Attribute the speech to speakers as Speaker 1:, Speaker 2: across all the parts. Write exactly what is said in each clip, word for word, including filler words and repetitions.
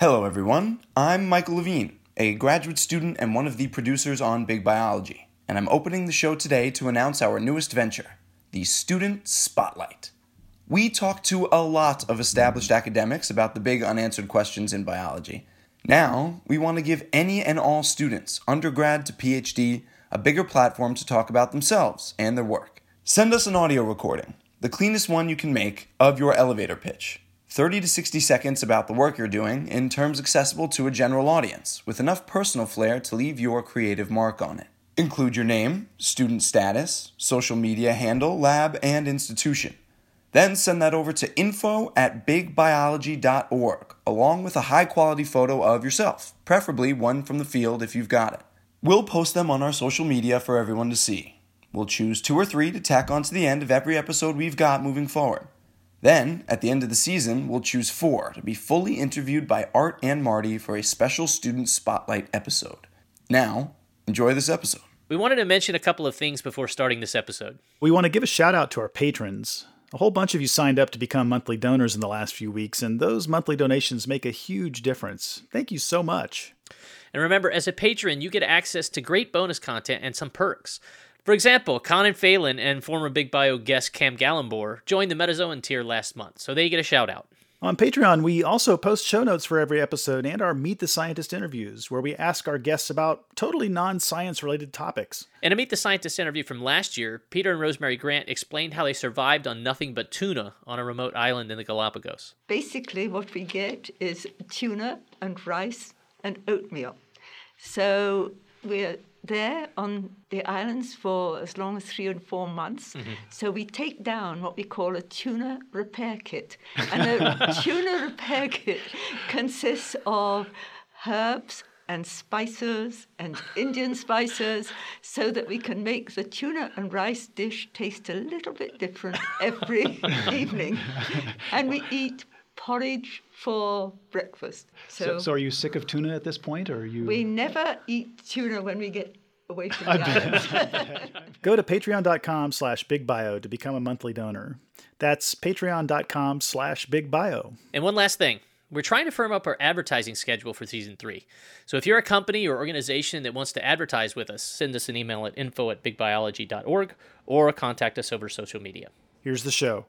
Speaker 1: Hello everyone, I'm Michael Levine, a graduate student and one of the producers on Big Biology, and I'm opening the show today to announce our newest venture, the Student Spotlight. We talk to a lot of established academics about the big unanswered questions in biology. Now, we want to give any and all students, undergrad to PhD, a bigger platform to talk about themselves and their work. Send us an audio recording, the cleanest one you can make, of your elevator pitch. thirty to sixty seconds about the work you're doing in terms accessible to a general audience, with enough personal flair to leave your creative mark on it. Include your name, student status, social media handle, lab, and institution. Then send that over to info at big biology dot org, along with a high-quality photo of yourself, preferably one from the field if you've got it. We'll post them on our social media for everyone to see. We'll choose two or three to tack onto the end of every episode we've got moving forward. Then, at the end of the season, we'll choose four to be fully interviewed by Art and Marty for a special Student Spotlight episode. Now, enjoy this episode.
Speaker 2: We wanted to mention a couple of things before starting this episode.
Speaker 3: We want to give a shout out to our patrons. A whole bunch of you signed up to become monthly donors in the last few weeks, and those monthly donations make a huge difference. Thank you so much.
Speaker 2: And remember, as a patron, you get access to great bonus content and some perks. For example, Conan Phelan and former Big Bio guest Cam Gallenbohr joined the Metazoan tier last month, so they get a shout-out.
Speaker 3: On Patreon, we also post show notes for every episode and our Meet the Scientist interviews, where we ask our guests about totally non-science related topics.
Speaker 2: In a Meet the Scientist interview from last year, Peter and Rosemary Grant explained how they survived on nothing but tuna on a remote island in the Galapagos.
Speaker 4: Basically, what we get is tuna and rice and oatmeal. So we're there on the islands for as long as three and four months. Mm-hmm. So we take down what we call a tuna repair kit. And a tuna repair kit consists of herbs and spices and Indian spices so that we can make the tuna and rice dish taste a little bit different every evening. And we eat porridge for breakfast. So,
Speaker 5: so, so are you sick of tuna at this point, or are you?
Speaker 4: We never eat tuna when we get away from the islands.
Speaker 3: Go to patreon.com slash bigbio to become a monthly donor. That's patreon.com slash bigbio.
Speaker 2: And one last thing. We're trying to firm up our advertising schedule for season three. So if you're a company or organization that wants to advertise with us, send us an email at info at big biology dot org or contact us over social media.
Speaker 3: Here's the show.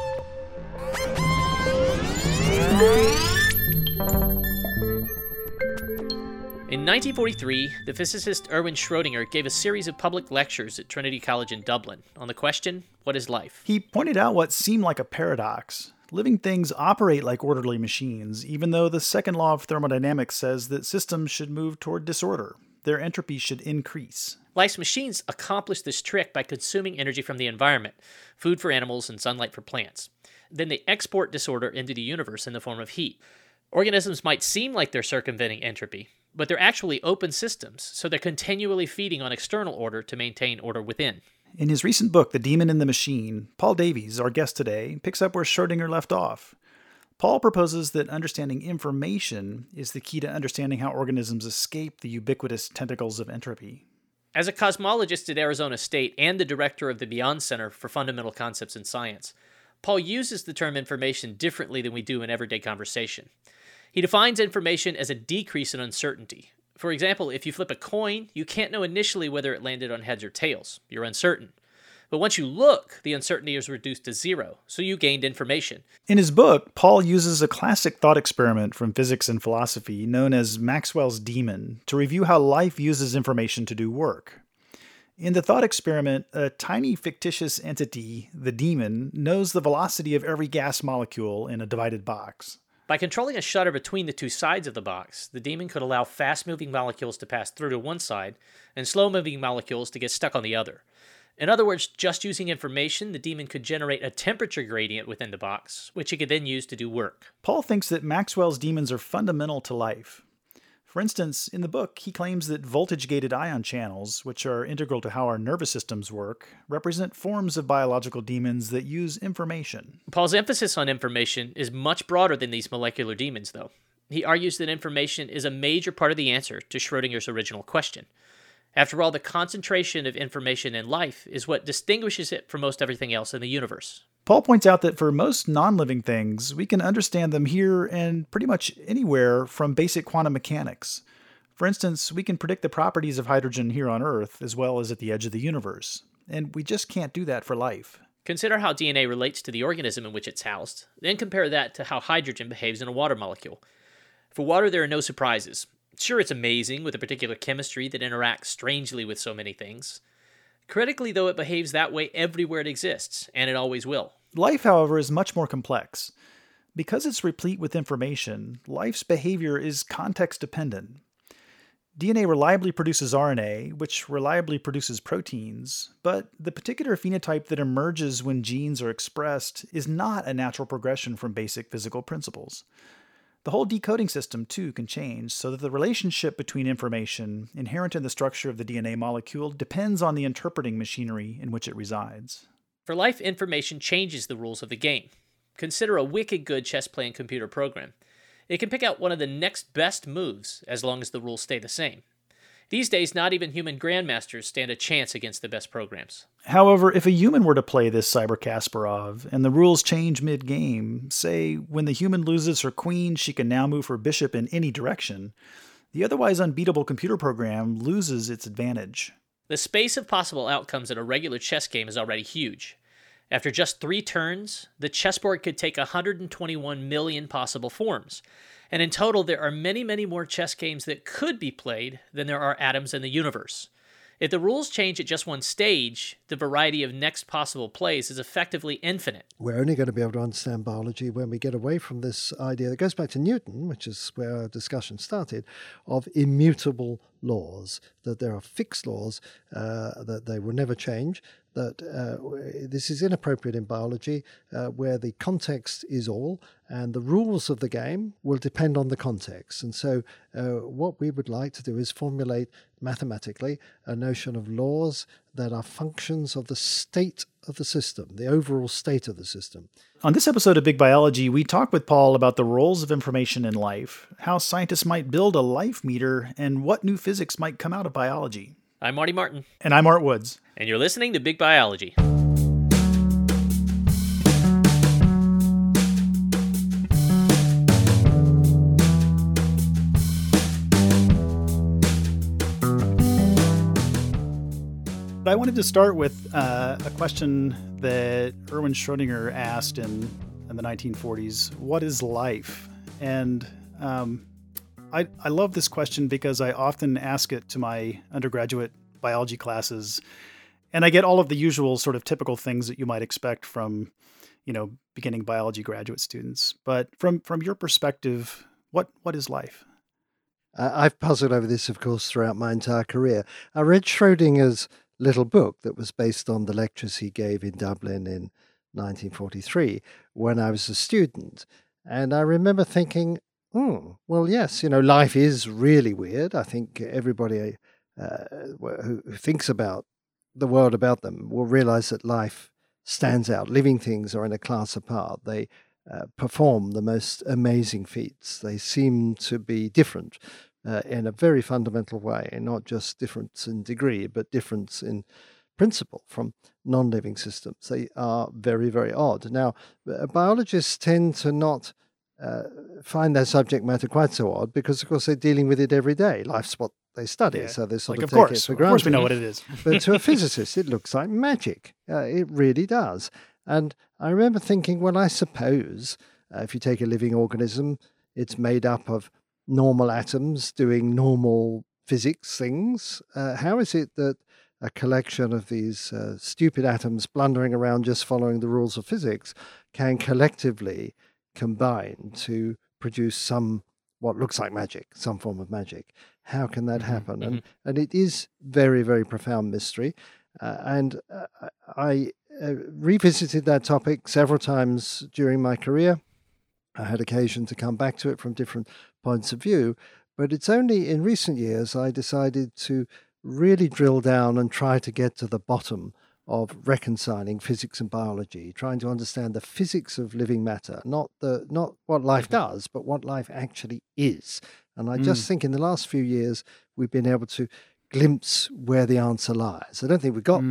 Speaker 2: In nineteen forty-three, the physicist Erwin Schrödinger gave a series of public lectures at Trinity College in Dublin on the question, what is life?
Speaker 3: He pointed out what seemed like a paradox. Living things operate like orderly machines, even though the second law of thermodynamics says that systems should move toward disorder. Their entropy should increase.
Speaker 2: Life's machines accomplish this trick by consuming energy from the environment, food for animals and sunlight for plants. Then they export disorder into the universe in the form of heat. Organisms might seem like they're circumventing entropy, but they're actually open systems, so they're continually feeding on external order to maintain order within.
Speaker 3: In his recent book, The Demon in the Machine, Paul Davies, our guest today, picks up where Schrödinger left off. Paul proposes that understanding information is the key to understanding how organisms escape the ubiquitous tentacles of entropy.
Speaker 2: As a cosmologist at Arizona State and the director of the Beyond Center for Fundamental Concepts in Science, Paul uses the term information differently than we do in everyday conversation. He defines information as a decrease in uncertainty. For example, if you flip a coin, you can't know initially whether it landed on heads or tails. You're uncertain. But once you look, the uncertainty is reduced to zero, so you gained information.
Speaker 3: In his book, Paul uses a classic thought experiment from physics and philosophy known as Maxwell's demon to review how life uses information to do work. In the thought experiment, a tiny fictitious entity, the demon, knows the velocity of every gas molecule in a divided box.
Speaker 2: By controlling a shutter between the two sides of the box, the demon could allow fast-moving molecules to pass through to one side and slow-moving molecules to get stuck on the other. In other words, just using information, the demon could generate a temperature gradient within the box, which it could then use to do work.
Speaker 3: Paul thinks that Maxwell's demons are fundamental to life. For instance, in the book, he claims that voltage-gated ion channels, which are integral to how our nervous systems work, represent forms of biological demons that use information.
Speaker 2: Paul's emphasis on information is much broader than these molecular demons, though. He argues that information is a major part of the answer to Schrödinger's original question. After all, the concentration of information in life is what distinguishes it from most everything else in the universe.
Speaker 3: Paul points out that for most non-living things, we can understand them here and pretty much anywhere from basic quantum mechanics. For instance, we can predict the properties of hydrogen here on Earth as well as at the edge of the universe. And we just can't do that for life.
Speaker 2: Consider how D N A relates to the organism in which it's housed, then compare that to how hydrogen behaves in a water molecule. For water, there are no surprises. Sure, it's amazing with a particular chemistry that interacts strangely with so many things. Critically, though, it behaves that way everywhere it exists, and it always will.
Speaker 3: Life, however, is much more complex. Because it's replete with information, life's behavior is context-dependent. D N A reliably produces R N A, which reliably produces proteins, but the particular phenotype that emerges when genes are expressed is not a natural progression from basic physical principles. The whole decoding system, too, can change, so that the relationship between information inherent in the structure of the D N A molecule depends on the interpreting machinery in which it resides.
Speaker 2: For life, information changes the rules of the game. Consider a wicked good chess-playing computer program. It can pick out one of the next best moves as long as the rules stay the same. These days, not even human grandmasters stand a chance against the best programs.
Speaker 3: However, if a human were to play this Cyber Kasparov and the rules change mid-game, say when the human loses her queen, she can now move her bishop in any direction, the otherwise unbeatable computer program loses its advantage.
Speaker 2: The space of possible outcomes in a regular chess game is already huge. After just three turns, the chessboard could take one hundred twenty-one million possible forms. And in total, there are many, many more chess games that could be played than there are atoms in the universe. If the rules change at just one stage, the variety of next possible plays is effectively infinite.
Speaker 6: We're only going to be able to understand biology when we get away from this idea that goes back to Newton, which is where our discussion started, of immutable laws, that there are fixed laws, uh, that they will never change, that uh, this is inappropriate in biology, uh, where the context is all, and the rules of the game will depend on the context. And so uh, what we would like to do is formulate mathematically a notion of laws that are functions of the state of the system, the overall state of the system.
Speaker 3: On this episode of Big Biology, we talk with Paul about the roles of information in life, how scientists might build a life meter, and what new physics might come out of biology.
Speaker 2: I'm Marty Martin.
Speaker 3: And I'm Art Woods.
Speaker 2: And you're listening to Big Biology.
Speaker 3: I wanted to start with uh, a question that Erwin Schrödinger asked in, in the nineteen forties. What is life? And um, I, I love this question because I often ask it to my undergraduate biology classes, and I get all of the usual sort of typical things that you might expect from, you know, beginning biology graduate students. But from, from your perspective, what what is life?
Speaker 6: Uh, I've puzzled over this, of course, throughout my entire career. I read Schrödinger's little book that was based on the lectures he gave in Dublin in nineteen forty-three when I was a student. And I remember thinking, hmm, well, yes, you know, life is really weird. I think everybody uh, who thinks about the world about them will realize that life stands out. Living things are in a class apart. They uh, perform the most amazing feats. They seem to be different uh, in a very fundamental way, and not just difference in degree, but difference in principle from non-living systems. They are very, very odd. Now, biologists tend to not uh, find their subject matter quite so odd because, of course, they're dealing with it every day. Life's what they study,
Speaker 3: Yeah.
Speaker 6: so they sort
Speaker 3: Like,
Speaker 6: of
Speaker 3: of
Speaker 6: take
Speaker 3: course,
Speaker 6: it for
Speaker 3: of
Speaker 6: granted.
Speaker 3: course we know what it is.
Speaker 6: But to a physicist, it looks like magic. Uh, it really does. And I remember thinking, well, I suppose uh, if you take a living organism, it's made up of normal atoms doing normal physics things. Uh, how is it that a collection of these uh, stupid atoms blundering around just following the rules of physics can collectively combine to produce some what looks like magic, some form of magic? How can that happen?
Speaker 2: Mm-hmm.
Speaker 6: And and it is very, very profound mystery. Uh, and uh, I uh, revisited that topic several times during my career. I had occasion to come back to it from different points of view. But it's only in recent years I decided to really drill down and try to get to the bottom of reconciling physics and biology, trying to understand the physics of living matter, not the not what life does, but what life actually is. And I just think in the last few years, we've been able to glimpse where the answer lies. I don't think we've got
Speaker 3: Mm.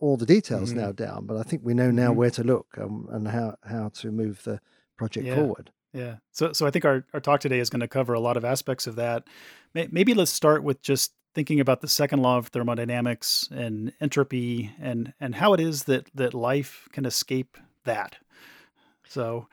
Speaker 6: all the details
Speaker 3: Mhm.
Speaker 6: now down, but I think we know now
Speaker 3: Mhm.
Speaker 6: where to look um, and how, how to move the project
Speaker 3: Yeah.
Speaker 6: forward.
Speaker 3: Yeah. So, so I think our, our talk today is going to cover a lot of aspects of that. May- Maybe let's start with just thinking about the second law of thermodynamics and entropy and, and how it is that, that life can escape that. So,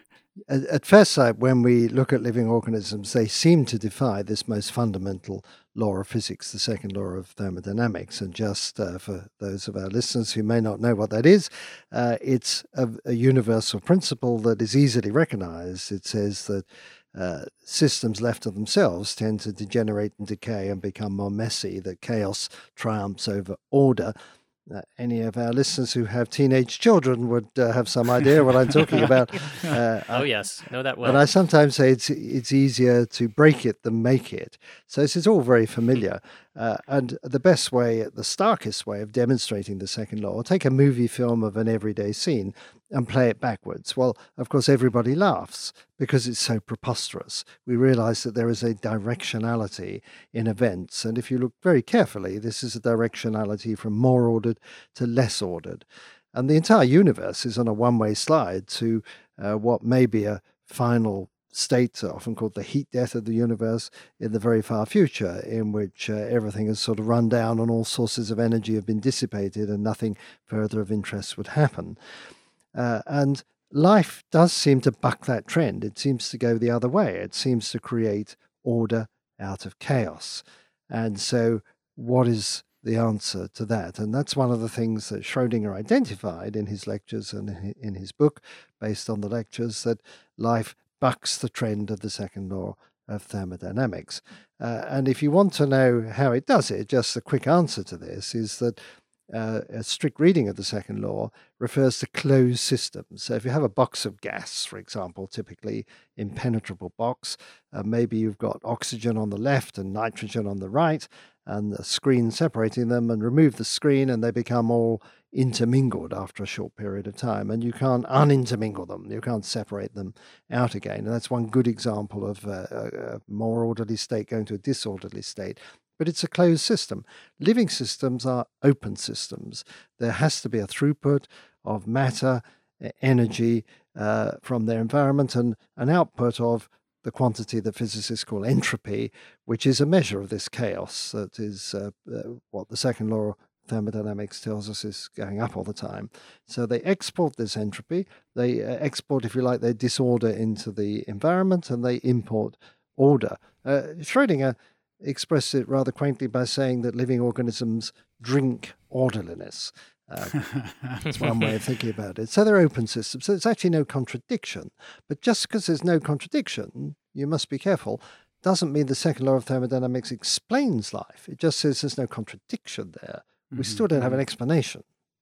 Speaker 6: At, at first sight, when we look at living organisms, they seem to defy this most fundamental law of physics, the second law of thermodynamics. And just uh, for those of our listeners who may not know what that is, uh, it's a, a universal principle that is easily recognized. It says that uh, systems left to themselves tend to degenerate and decay and become more messy, that chaos triumphs over order. Uh, any of our listeners who have teenage children would uh, have some idea what I'm talking about. Uh,
Speaker 2: Oh, yes. Know that well.
Speaker 6: But I sometimes say it's it's easier to break it than make it. So this is all very familiar. Uh, and the best way, the starkest way of demonstrating the second law, take a movie film of an everyday scene and play it backwards. Well, of course, everybody laughs because it's so preposterous. We realize that there is a directionality in events. And if you look very carefully, this is a directionality from more ordered to less ordered. And the entire universe is on a one-way slide to uh, what may be a final state, often called the heat death of the universe, in the very far future, in which uh, everything has sort of run down and all sources of energy have been dissipated and nothing further of interest would happen. Uh, and life does seem to buck that trend. It seems to go the other way. It seems to create order out of chaos. And so what is the answer to that? And that's one of the things that Schrödinger identified in his lectures and in his book, based on the lectures, that life bucks the trend of the second law of thermodynamics. Uh, and if you want to know how it does it, just a quick answer to this is that uh, a strict reading of the second law refers to closed systems. So if you have a box of gas, for example, typically impenetrable box, uh, maybe you've got oxygen on the left and nitrogen on the right, and a screen separating them, and remove the screen and they become all intermingled after a short period of time, and you can't unintermingle them, you can't separate them out again. And that's one good example of a, a more orderly state going to a disorderly state. But it's a closed system. Living systems are open systems. There has to be a throughput of matter, energy uh, from their environment, and an output of the quantity that physicists call entropy, which is a measure of this chaos that is uh, uh, what the second law of thermodynamics tells us is going up all the time. So they export this entropy, they uh, export, if you like, their disorder into the environment, and they import order. Uh, Schrödinger expressed it rather quaintly by saying that living organisms drink orderliness. Uh, that's one way of thinking about it. So they're open systems. So there's actually no contradiction. But just because there's no contradiction, you must be careful, doesn't mean the second law of thermodynamics explains life. It just says there's no contradiction there. We mm-hmm. still don't have an explanation.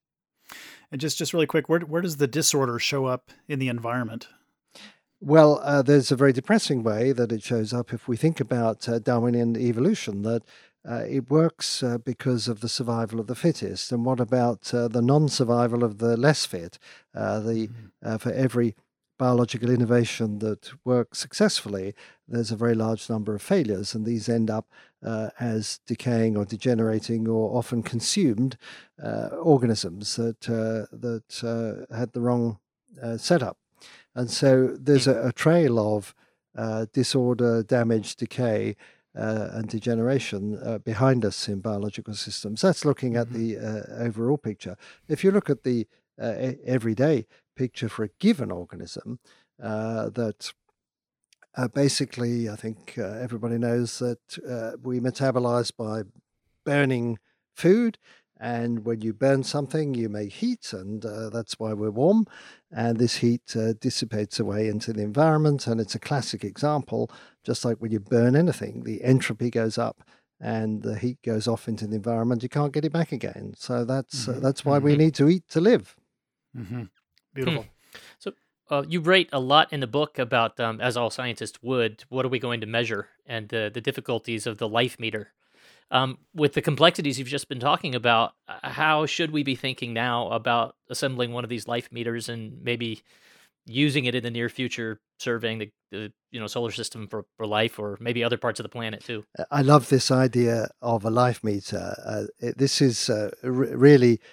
Speaker 3: And just, just really quick, where, where does the disorder show up in the environment?
Speaker 6: Well, uh, there's a very depressing way that it shows up if we think about uh, Darwinian evolution, that uh, it works uh, because of the survival of the fittest. And what about uh, the non-survival of the less fit? Uh, the mm-hmm. uh, for every biological innovation that works successfully, there's a very large number of failures, and these end up uh, as decaying or degenerating or often consumed uh, organisms that uh, that uh, had the wrong uh, setup. And so there's a, a trail of uh, disorder, damage, decay, uh, and degeneration uh, behind us in biological systems. That's looking at the uh, overall picture. If you look at the uh, everyday picture for a given organism, uh, that uh, basically, I think uh, everybody knows that uh, we metabolize by burning food. And when you burn something, you make heat, and uh, that's why we're warm. And this heat uh, dissipates away into the environment, and it's a classic example, just like when you burn anything, the entropy goes up and the heat goes off into the environment. You can't get it back again. So that's mm-hmm. uh, that's why mm-hmm. we need to eat to live.
Speaker 3: Mm-hmm. Beautiful.
Speaker 2: Hmm. So uh, you write a lot in the book about, um, as all scientists would, what are we going to measure, and uh, the difficulties of the life meter. Um, with the complexities you've just been talking about, how should we be thinking now about assembling one of these life meters and maybe using it in the near future, surveying the, the you know solar system for, for life, or maybe other parts of the planet too?
Speaker 6: I love this idea of a life meter. Uh, it, this is uh, r- really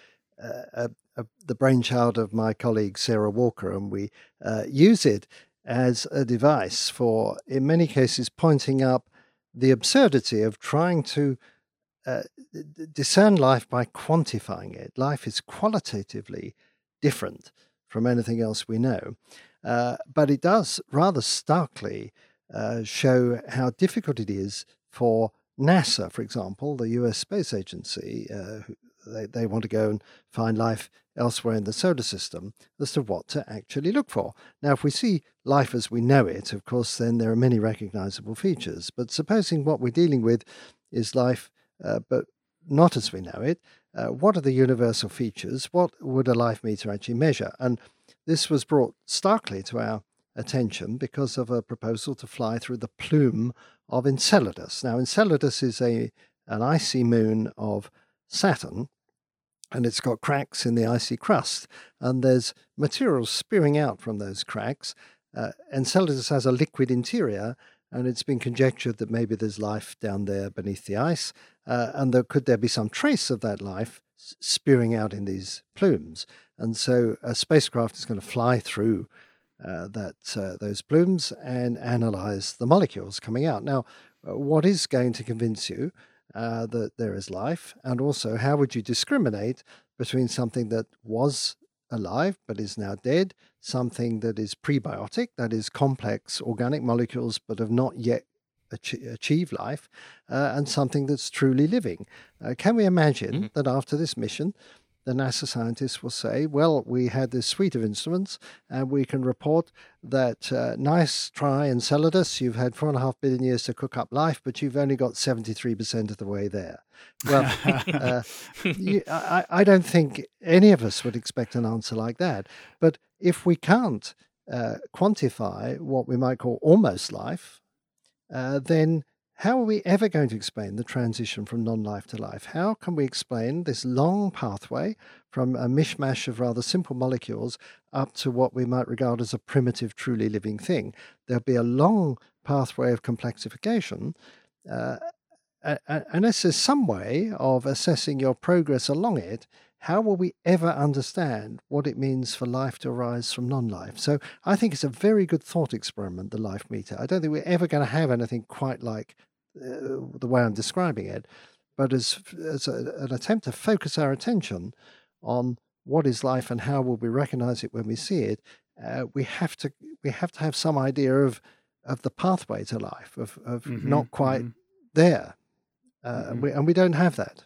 Speaker 6: uh, uh, the brainchild of my colleague Sarah Walker, and we uh, use it as a device for, in many cases, pointing up the absurdity of trying to uh, d- discern life by quantifying it. Life is qualitatively different from anything else we know, uh, but it does rather starkly uh, show how difficult it is for NASA, for example, the U S Space Agency, uh, they, they want to go and find life elsewhere in the solar system, as to what to actually look for. Now, if we see life as we know it, of course, then there are many recognizable features. But supposing what we're dealing with is life, uh, but not as we know it, uh, what are the universal features? What would a life meter actually measure? And this was brought starkly to our attention because of a proposal to fly through the plume of Enceladus. Now, Enceladus is a an icy moon of Saturn, and it's got cracks in the icy crust, and there's material spewing out from those cracks. Uh, Enceladus has a liquid interior, and it's been conjectured that maybe there's life down there beneath the ice, uh, and there, could there be some trace of that life spewing out in these plumes? And so a spacecraft is going to fly through uh, that uh, those plumes and analyze the molecules coming out. Now, uh, what is going to convince you uh, that there is life? And also, how would you discriminate between something that was alive but is now dead, something that is prebiotic, that is complex organic molecules but have not yet ach- achieved life, uh, and something that's truly living? Uh, can we imagine mm-hmm. that after this mission, the NASA scientists will say, well, we had this suite of instruments and we can report that uh, nice try, Enceladus, you've had four and a half billion years to cook up life, but you've only got seventy-three percent of the way there. Well, uh, you, I, I don't think any of us would expect an answer like that. But if we can't uh, quantify what we might call almost life, uh, then how are we ever going to explain the transition from non-life to life? How can we explain this long pathway from a mishmash of rather simple molecules up to what we might regard as a primitive, truly living thing? There'll be a long pathway of complexification, uh, unless there's some way of assessing your progress along it. How will we ever understand what it means for life to arise from non-life? So I think it's a very good thought experiment, the life meter. I don't think we're ever going to have anything quite like uh, the way I'm describing it, but as, as a, an attempt to focus our attention on what is life and how will we recognize it when we see it, uh, we have to we have to have some idea of of the pathway to life, of, of mm-hmm, not quite mm-hmm. there, uh, mm-hmm. and, we, and we don't have that.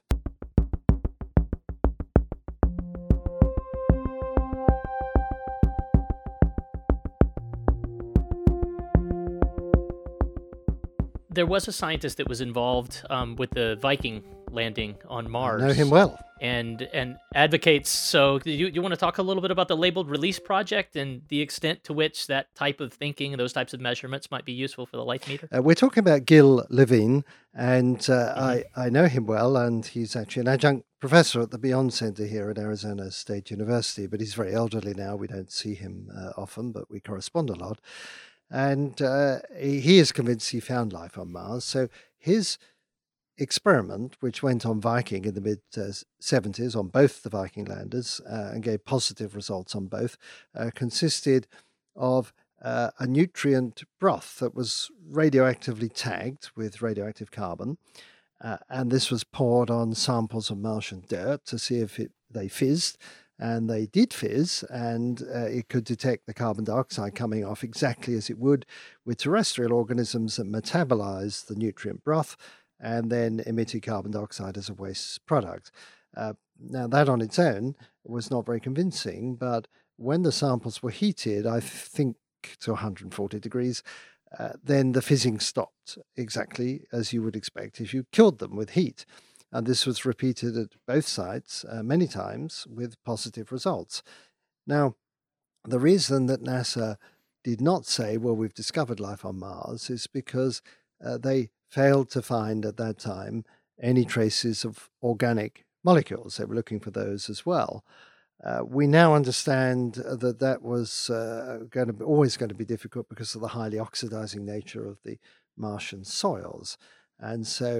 Speaker 2: There was a scientist that was involved um, with the Viking landing on Mars.
Speaker 6: I know him well.
Speaker 2: And and advocates. So you, you want to talk a little bit about the Labeled Release Project and the extent to which that type of thinking and those types of measurements might be useful for the life meter?
Speaker 6: Uh, we're talking about Gil Levine, and uh, mm-hmm. I, I know him well, and he's actually an adjunct professor at the Beyond Center here at Arizona State University, but he's very elderly now. We don't see him uh, often, but we correspond a lot. And uh, he is convinced he found life on Mars. So his experiment, which went on Viking in the mid-seventies on both the Viking landers uh, and gave positive results on both, uh, consisted of uh, a nutrient broth that was radioactively tagged with radioactive carbon. Uh, and this was poured on samples of Martian dirt to see if it, they fizzed. And they did fizz, and uh, it could detect the carbon dioxide coming off exactly as it would with terrestrial organisms that metabolize the nutrient broth and then emitted carbon dioxide as a waste product. Uh, now, that on its own was not very convincing, but when the samples were heated, I think to one hundred forty degrees, uh, then the fizzing stopped, exactly as you would expect if you killed them with heat. And this was repeated at both sites uh, many times with positive results. Now, the reason that NASA did not say, well, we've discovered life on Mars is because uh, they failed to find at that time any traces of organic molecules. They were looking for those as well. Uh, we now understand that that was uh, going to be, always going to be difficult because of the highly oxidizing nature of the Martian soils. And so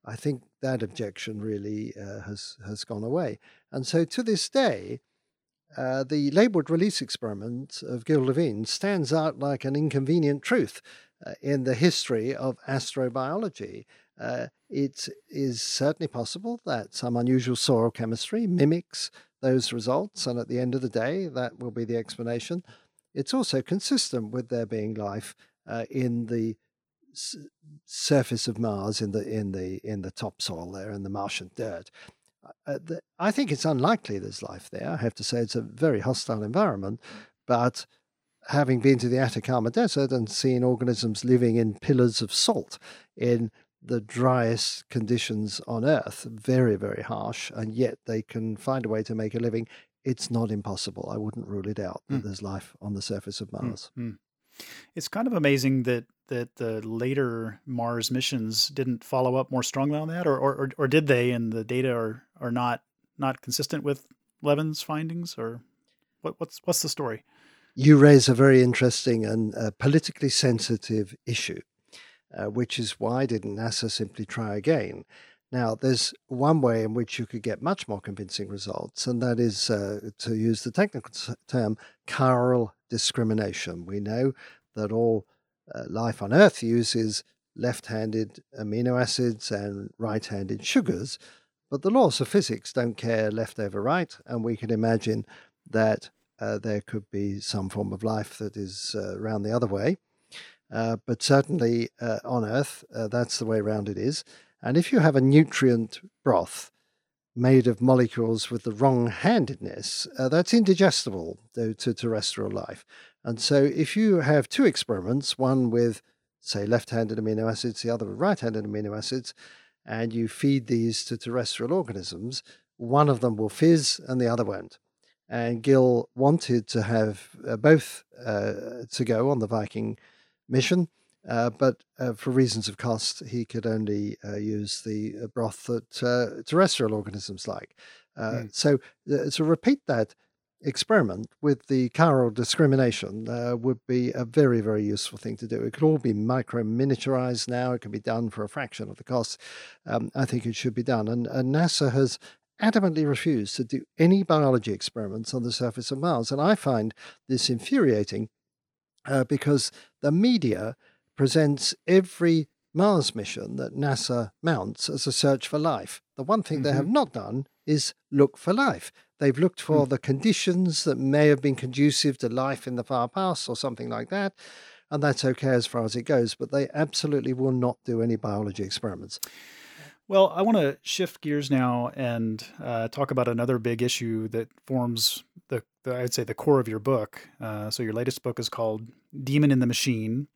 Speaker 6: I think that objection really uh, has, has gone away. And so to this day, uh, the labeled release experiment of Gil Levine stands out like an inconvenient truth uh, in the history of astrobiology. Uh, it is certainly possible that some unusual soil chemistry mimics those results, and at the end of the day, that will be the explanation. It's also consistent with there being life uh, in the s- surface of Mars, in the in the in the topsoil there, in the Martian dirt. Uh, the, I think it's unlikely there's life there. I have to say it's a very hostile environment, but having been to the Atacama Desert and seen organisms living in pillars of salt in the driest conditions on Earth, very, very harsh, and yet they can find a way to make a living, it's not impossible. I wouldn't rule it out that mm. there's life on the surface of Mars.
Speaker 3: Mm-hmm. It's kind of amazing that that the later Mars missions didn't follow up more strongly on that, or or, or did they, and the data are, are not not consistent with Levin's findings, or what, what's what's the story?
Speaker 6: You raise a very interesting and uh, politically sensitive issue, uh, which is why didn't NASA simply try again? Now, there's one way in which you could get much more convincing results, and that is, uh, to use the technical term, chiral discrimination. We know that all uh, life on Earth uses left-handed amino acids and right-handed sugars, but the laws of physics don't care left over right, and we can imagine that uh, there could be some form of life that is uh, around the other way. Uh, but certainly uh, on Earth, uh, that's the way around it is. And if you have a nutrient broth made of molecules with the wrong-handedness, uh, that's indigestible to, to terrestrial life. And so if you have two experiments, one with, say, left-handed amino acids, the other with right-handed amino acids, and you feed these to terrestrial organisms, one of them will fizz and the other won't. And Gil wanted to have uh, both uh, to go on the Viking mission, uh, but uh, for reasons of cost, he could only uh, use the broth that uh, terrestrial organisms like. Uh, mm. So uh, to repeat that experiment with the chiral discrimination uh, would be a very, very useful thing to do. It could all be micro-miniaturized now. It can be done for a fraction of the cost. Um, I think it should be done. And, and NASA has adamantly refused to do any biology experiments on the surface of Mars. And I find this infuriating uh, because the media presents every Mars mission that NASA mounts as a search for life. The one thing mm-hmm. they have not done is look for life. They've looked for mm. the conditions that may have been conducive to life in the far past or something like that, and that's okay as far as it goes, but they absolutely will not do any biology experiments.
Speaker 3: Well, I want to shift gears now and uh, talk about another big issue that forms the, the I'd say, the core of your book. Uh, so your latest book is called Demon in the Machine.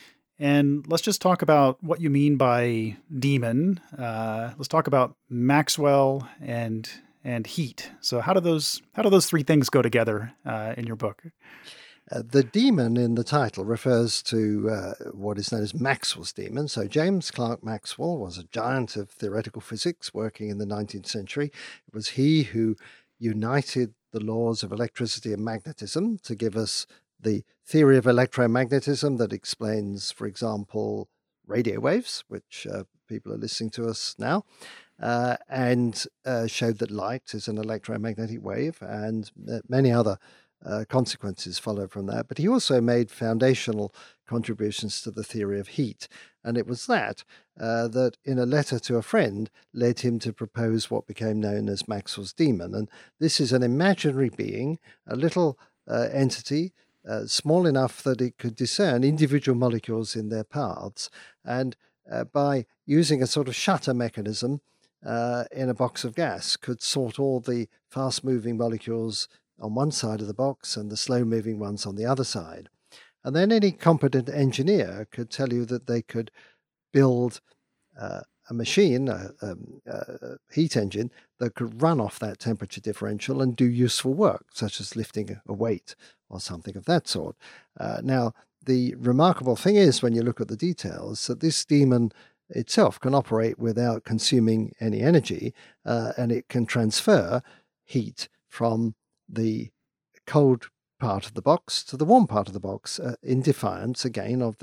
Speaker 3: And let's just talk about what you mean by demon. Uh, let's talk about Maxwell and and heat. So how do those how do those three things go together uh, in your book?
Speaker 6: Uh, the demon in the title refers to uh, what is known as Maxwell's demon. So James Clerk Maxwell was a giant of theoretical physics working in the nineteenth century. It was he who united the laws of electricity and magnetism to give us the theory of electromagnetism that explains, for example, radio waves, which uh, people are listening to us now, uh, and uh, showed that light is an electromagnetic wave, and uh, many other uh, consequences follow from that. But he also made foundational contributions to the theory of heat, and it was that uh, that in a letter to a friend led him to propose what became known as Maxwell's demon. And this is an imaginary being, a little uh, entity, Uh, small enough that it could discern individual molecules in their paths, and uh, by using a sort of shutter mechanism uh, in a box of gas, could sort all the fast-moving molecules on one side of the box and the slow-moving ones on the other side. And then any competent engineer could tell you that they could build uh, a machine, a, a, a heat engine, that could run off that temperature differential and do useful work, such as lifting a weight or something of that sort. Uh, now, the remarkable thing is, when you look at the details, that this demon itself can operate without consuming any energy, uh, and it can transfer heat from the cold part of the box to the warm part of the box uh, in defiance, again, of the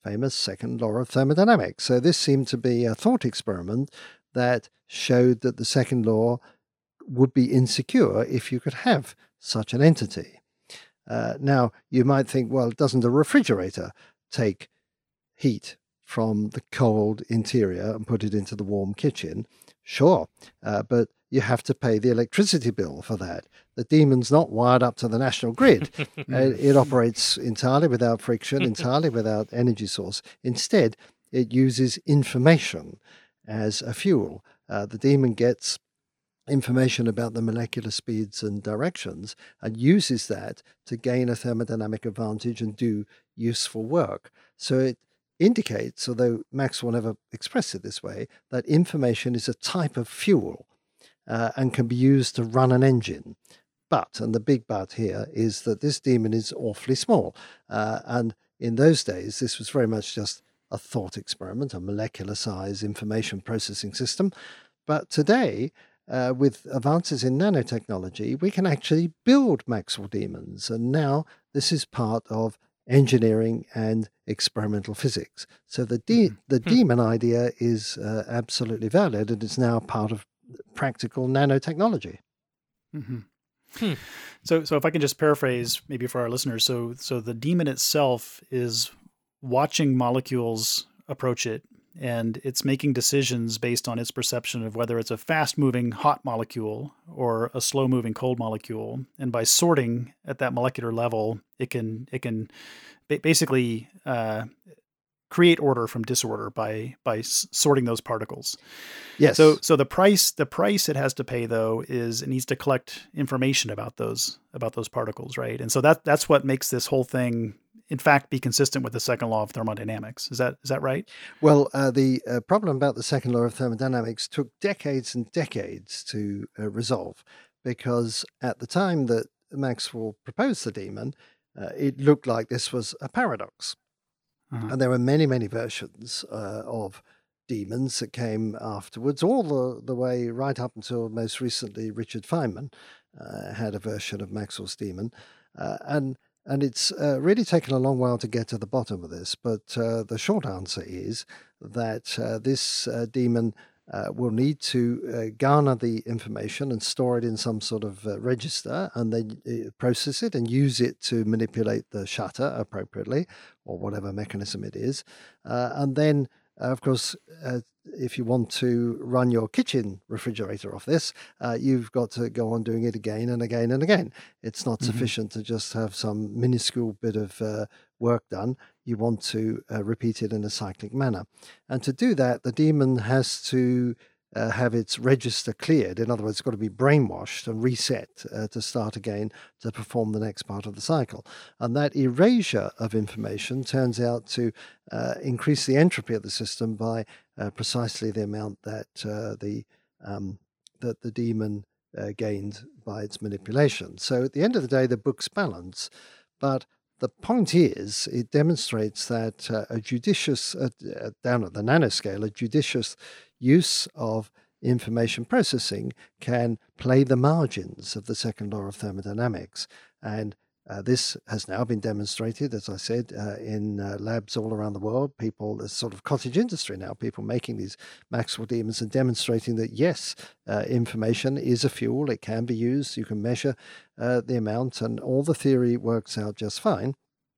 Speaker 6: famous second law of thermodynamics. So this seemed to be a thought experiment that showed that the second law would be insecure if you could have such an entity. Uh, now, you might think, well, doesn't a refrigerator take heat from the cold interior and put it into the warm kitchen? Sure, uh, but you have to pay the electricity bill for that. The Demon's not wired up to the national grid. it, it operates entirely without friction, entirely without energy source. Instead, it uses information as a fuel. Uh, the Demon gets information about the molecular speeds and directions and uses that to gain a thermodynamic advantage and do useful work. So it indicates, although Maxwell never expressed it this way, that information is a type of fuel uh, and can be used to run an engine. But, and the big but here, is that this Demon is awfully small. Uh, and in those days, this was very much just a thought experiment, a molecular size information processing system. But today, uh, with advances in nanotechnology, we can actually build Maxwell Demons. And now this is part of engineering and experimental physics. So the de- the Demon idea is uh, absolutely valid, and it's now part of practical nanotechnology.
Speaker 3: Mm-hmm. Hmm. So, so if I can just paraphrase, maybe for our listeners, so so the Demon itself is watching molecules approach it, and it's making decisions based on its perception of whether it's a fast-moving hot molecule or a slow-moving cold molecule. And by sorting at that molecular level, it can it can ba- basically uh, create order from disorder by by s- sorting those particles.
Speaker 6: Yes.
Speaker 3: So so the price the price it has to pay, though, is it needs to collect information about those about those particles, right? And so that that's what makes this whole thing, in fact, be consistent with the second law of thermodynamics. Is that is that right?
Speaker 6: Well, uh, the uh, problem about the second law of thermodynamics took decades and decades to uh, resolve, because at the time that Maxwell proposed the Demon, uh, it looked like this was a paradox. Uh-huh. And there were many, many versions uh, of Demons that came afterwards, all the, the way right up until most recently Richard Feynman uh, had a version of Maxwell's Demon. Uh, and And it's uh, really taken a long while to get to the bottom of this, but uh, the short answer is that uh, this uh, Demon uh, will need to uh, garner the information and store it in some sort of uh, register, and then uh, process it and use it to manipulate the shutter appropriately, or whatever mechanism it is. Uh, and then, uh, of course, uh, if you want to run your kitchen refrigerator off this, uh, you've got to go on doing it again and again and again. It's not mm-hmm. sufficient to just have some minuscule bit of uh, work done. You want to uh, repeat it in a cyclic manner. And to do that, the Demon has to uh, have its register cleared. In other words, it's got to be brainwashed and reset uh, to start again to perform the next part of the cycle. And that erasure of information turns out to uh, increase the entropy of the system by uh, precisely the amount that uh, the um, that the Demon uh, gained by its manipulation. So at the end of the day, the books balance. But the point is, it demonstrates that uh, a judicious, uh, uh, down at the nanoscale, a judicious use of information processing can play the margins of the second law of thermodynamics. And uh, this has now been demonstrated, as I said, uh, in uh, labs all around the world. People, there's sort of cottage industry now, people making these Maxwell Demons and demonstrating that, yes, uh, information is a fuel. It can be used. You can measure uh, the amount, and all the theory works out just fine.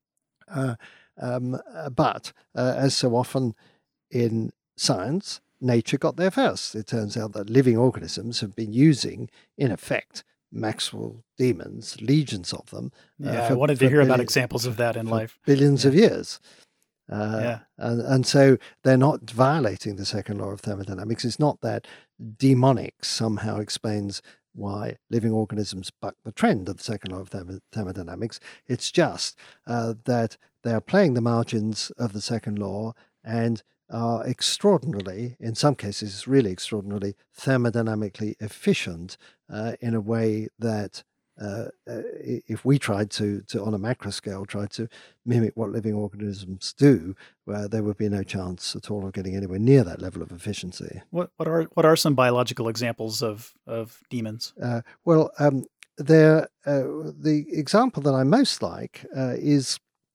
Speaker 6: Uh, um, but, uh, as so often in science, nature got there first. It turns out that living organisms have been using, in effect, Maxwell Demons, legions of them.
Speaker 3: Yeah,
Speaker 6: uh, for,
Speaker 3: I wanted to hear about examples of that in life.
Speaker 6: Billions
Speaker 3: yeah.
Speaker 6: of years. Uh,
Speaker 3: yeah.
Speaker 6: and, and so they're not violating the second law of thermodynamics. It's not that demonics somehow explains why living organisms buck the trend of the second law of therm- thermodynamics. It's just uh, that they are playing the margins of the second law and are extraordinarily, in some cases really extraordinarily, thermodynamically efficient uh, in a way that uh, uh, if we tried to, to, on a macro scale, tried to mimic what living organisms do, well, there would be no chance at all of getting anywhere near that level of efficiency.
Speaker 3: What what are what are some biological examples of, of demons?
Speaker 6: Uh, well, um, there, uh, the example that I most like uh, is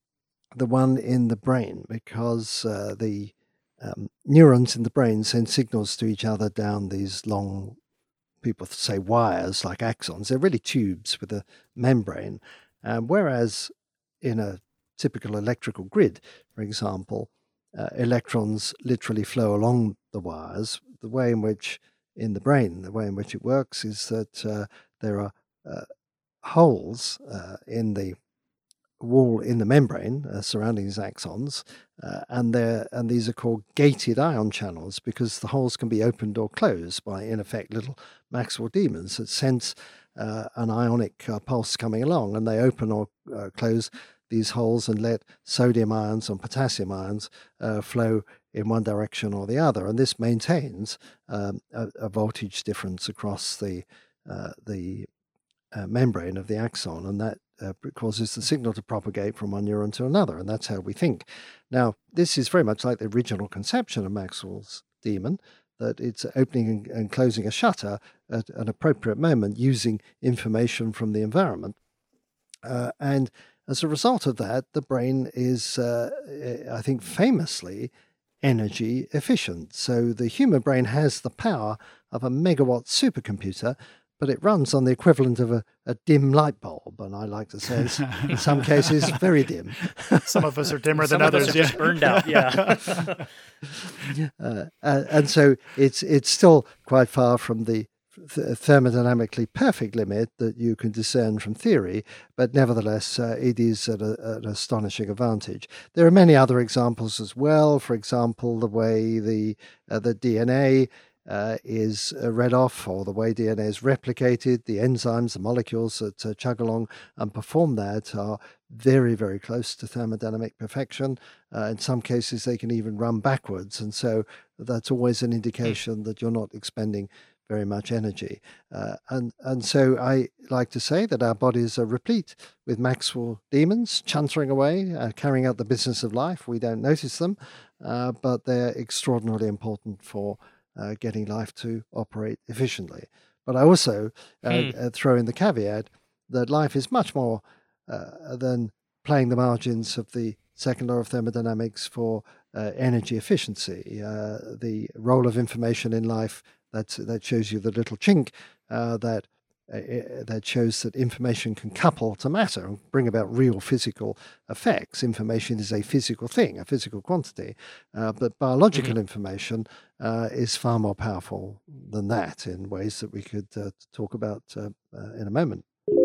Speaker 6: the one in the brain, because uh, the um, neurons in the brain send signals to each other down these long, people say wires like axons. They're really tubes with a membrane. Um, whereas in a typical electrical grid, for example, uh, electrons literally flow along the wires. The way in which, in the brain, the way in which it works is that uh, there are uh, holes uh, in the wall in the membrane uh, surrounding these axons, uh, and they're and these are called gated ion channels, because the holes can be opened or closed by, in effect, little Maxwell demons that sense uh, an ionic uh, pulse coming along, and they open or uh, close these holes and let sodium ions and potassium ions uh, flow in one direction or the other, and this maintains um, a, a voltage difference across the uh, the uh, membrane of the axon, and that uh, causes the signal to propagate from one neuron to another, and that's how we think. Now, this is very much like the original conception of Maxwell's demon, that it's opening and, and closing a shutter at an appropriate moment using information from the environment, uh, and as a result of that, the brain is, uh, I think, famously energy efficient. So the human brain has the power of a megawatt supercomputer, but it runs on the equivalent of a, a dim light bulb. And I like to say it's, in some cases, very dim.
Speaker 3: Some of us are dimmer
Speaker 2: Some
Speaker 3: than
Speaker 2: of
Speaker 3: others.
Speaker 2: us are
Speaker 3: yeah.
Speaker 2: just burned out, yeah.
Speaker 6: uh, uh, and so it's it's still quite far from the th- thermodynamically perfect limit that you can discern from theory, but nevertheless, uh, it is at a, an astonishing advantage. There are many other examples as well. For example, the way the uh, the D N A uh, is uh, read off, or the way D N A is replicated, the enzymes, the molecules that uh, chug along and perform that are very, very close to thermodynamic perfection. Uh, in some cases, they can even run backwards, and so that's always an indication that you're not expending very much energy. Uh, and, and so I like to say that our bodies are replete with Maxwell demons chuntering away, uh, carrying out the business of life. We don't notice them, uh, but they're extraordinarily important for uh, getting life to operate efficiently. But I also uh,
Speaker 2: Hmm.
Speaker 6: uh, throw in the caveat that life is much more uh, than playing the margins of the second law of thermodynamics for uh, energy efficiency. Uh, the role of information in life, That's, that shows you the little chink uh, that uh, that shows that information can couple to matter and bring about real physical effects. Information is a physical thing, a physical quantity, uh, but biological
Speaker 2: Mhm.
Speaker 6: information uh, is far more powerful than that in ways that we could uh, talk about uh, uh, in a moment.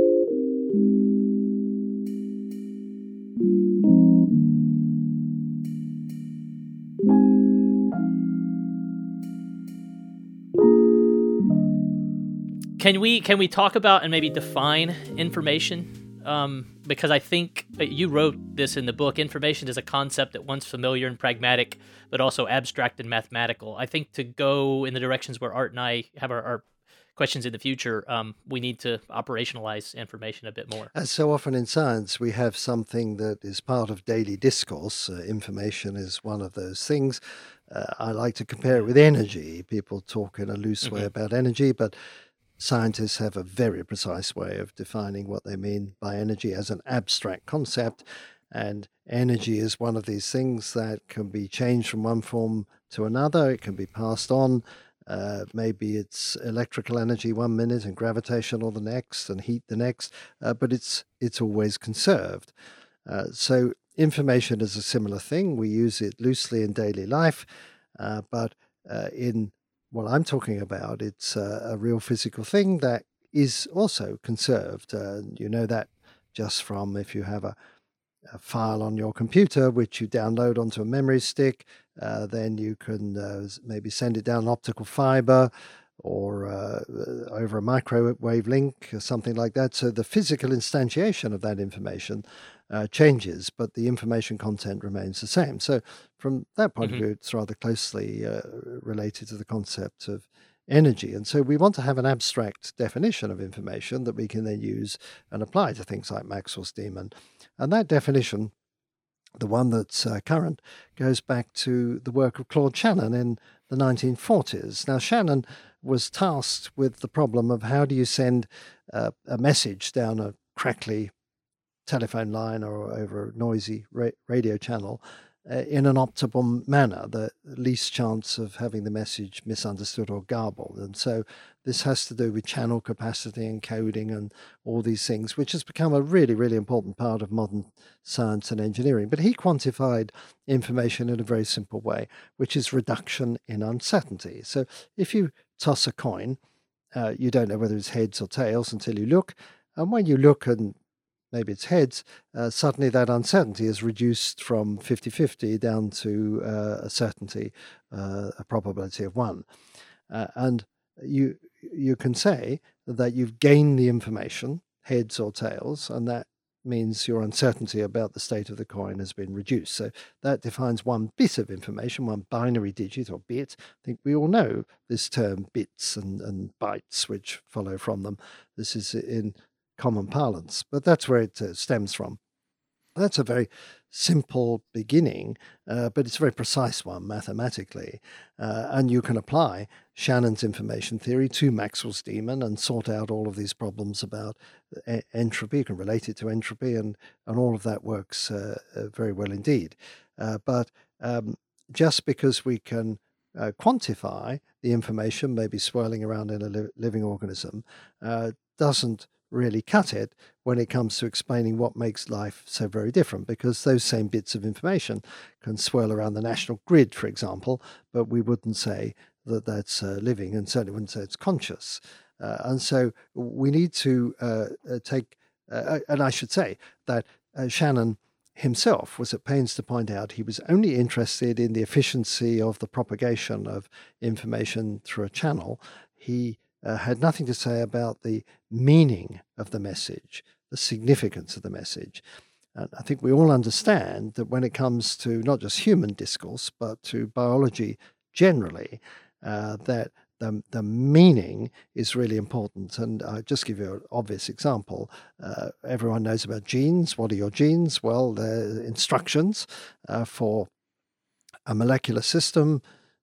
Speaker 2: Can we can we talk about and maybe define information? Um, because I think you wrote this in the book. Information is a concept at once familiar and pragmatic, but also abstract and mathematical. I think to go in the directions where Art and I have our, our questions in the future, um, we need to operationalize information a bit more.
Speaker 6: As so often in science, we have something that is part of daily discourse. Uh, information is one of those things. Uh, I like to compare it with energy. People talk in a loose way
Speaker 2: Mhm.
Speaker 6: about energy, but scientists have a very precise way of defining what they mean by energy as an abstract concept. And energy is one of these things that can be changed from one form to another. It can be passed on. Uh, maybe it's electrical energy one minute and gravitational the next and heat the next, uh, but it's it's always conserved. Uh, so information is a similar thing. We use it loosely in daily life, uh, but uh, in what I'm talking about, it's a, a real physical thing that is also conserved. Uh, you know that just from if you have a, a file on your computer, which you download onto a memory stick, uh, then you can uh, maybe send it down optical fiber or uh, over a microwave link or something like that. So the physical instantiation of that information uh, changes, but the information content remains the same. So from that point
Speaker 2: Mhm.
Speaker 6: of view, it's rather closely uh, related to the concept of energy. And so we want to have an abstract definition of information that we can then use and apply to things like Maxwell's demon. And that definition, the one that's uh, current, goes back to the work of Claude Shannon in the nineteen forties. Now, Shannon was tasked with the problem of how do you send uh, a message down a crackly telephone line or over a noisy ra- radio channel uh, in an optimal manner, the least chance of having the message misunderstood or garbled. And so this has to do with channel capacity and coding and all these things, which has become a really, really important part of modern science and engineering. But he quantified information in a very simple way, which is reduction in uncertainty. So if you toss a coin, uh, you don't know whether it's heads or tails until you look. And when you look and maybe it's heads, uh, suddenly that uncertainty is reduced from fifty-fifty down to uh, a certainty, uh, a probability of one. Uh, and you you can say that you've gained the information, heads or tails, and that means your uncertainty about the state of the coin has been reduced. So that defines one bit of information, one binary digit or bit. I think we all know this term bits and, and bytes, which follow from them. This is in common parlance, but that's where it uh, stems from. That's a very simple beginning, uh, but it's a very precise one mathematically. Uh, and you can apply Shannon's information theory to Maxwell's demon and sort out all of these problems about e- entropy. You can relate it to entropy, and, and all of that works uh, uh, very well indeed. Uh, but um, just because we can uh, quantify the information maybe swirling around in a li- living organism uh, doesn't really cut it when it comes to explaining what makes life so very different, because those same bits of information can swirl around the national grid, for example, but we wouldn't say that that's uh, living, and certainly wouldn't say it's conscious. Uh, and so we need to uh, uh, take, uh, and I should say that uh, Shannon himself was at pains to point out he was only interested in the efficiency of the propagation of information through a channel. He Uh, had nothing to say about the meaning of the message, the significance of the message. And I think we all understand that when it comes to not just human discourse, but to biology generally, uh, that the, the meaning is really important. And I'll just give you an obvious example. Uh, everyone knows about genes. What are your genes? Well, they're instructions uh, for a molecular system,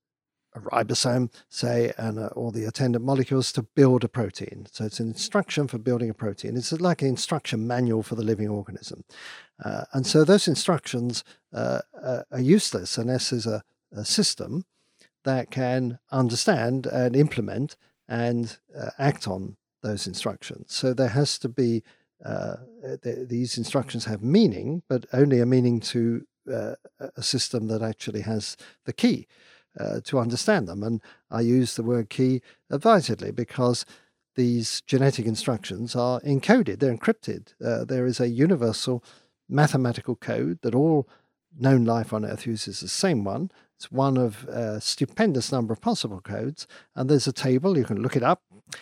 Speaker 6: a ribosome, say, and uh, all the attendant molecules to build a protein. So it's an instruction for building a protein. It's like an instruction manual for the living organism. Uh, and so those instructions uh, uh, are useless unless there's a, a system that can understand and implement and uh, act on those instructions. So there has to be, uh, th- these instructions have meaning, but only a meaning to uh, a system that actually has the key Uh, to understand them. And I use the word key advisedly because these genetic instructions are encoded, they're encrypted. Uh, there is a universal mathematical code that all known life on Earth uses the same one. It's one of a stupendous number of possible codes. And there's a table, you can look it up,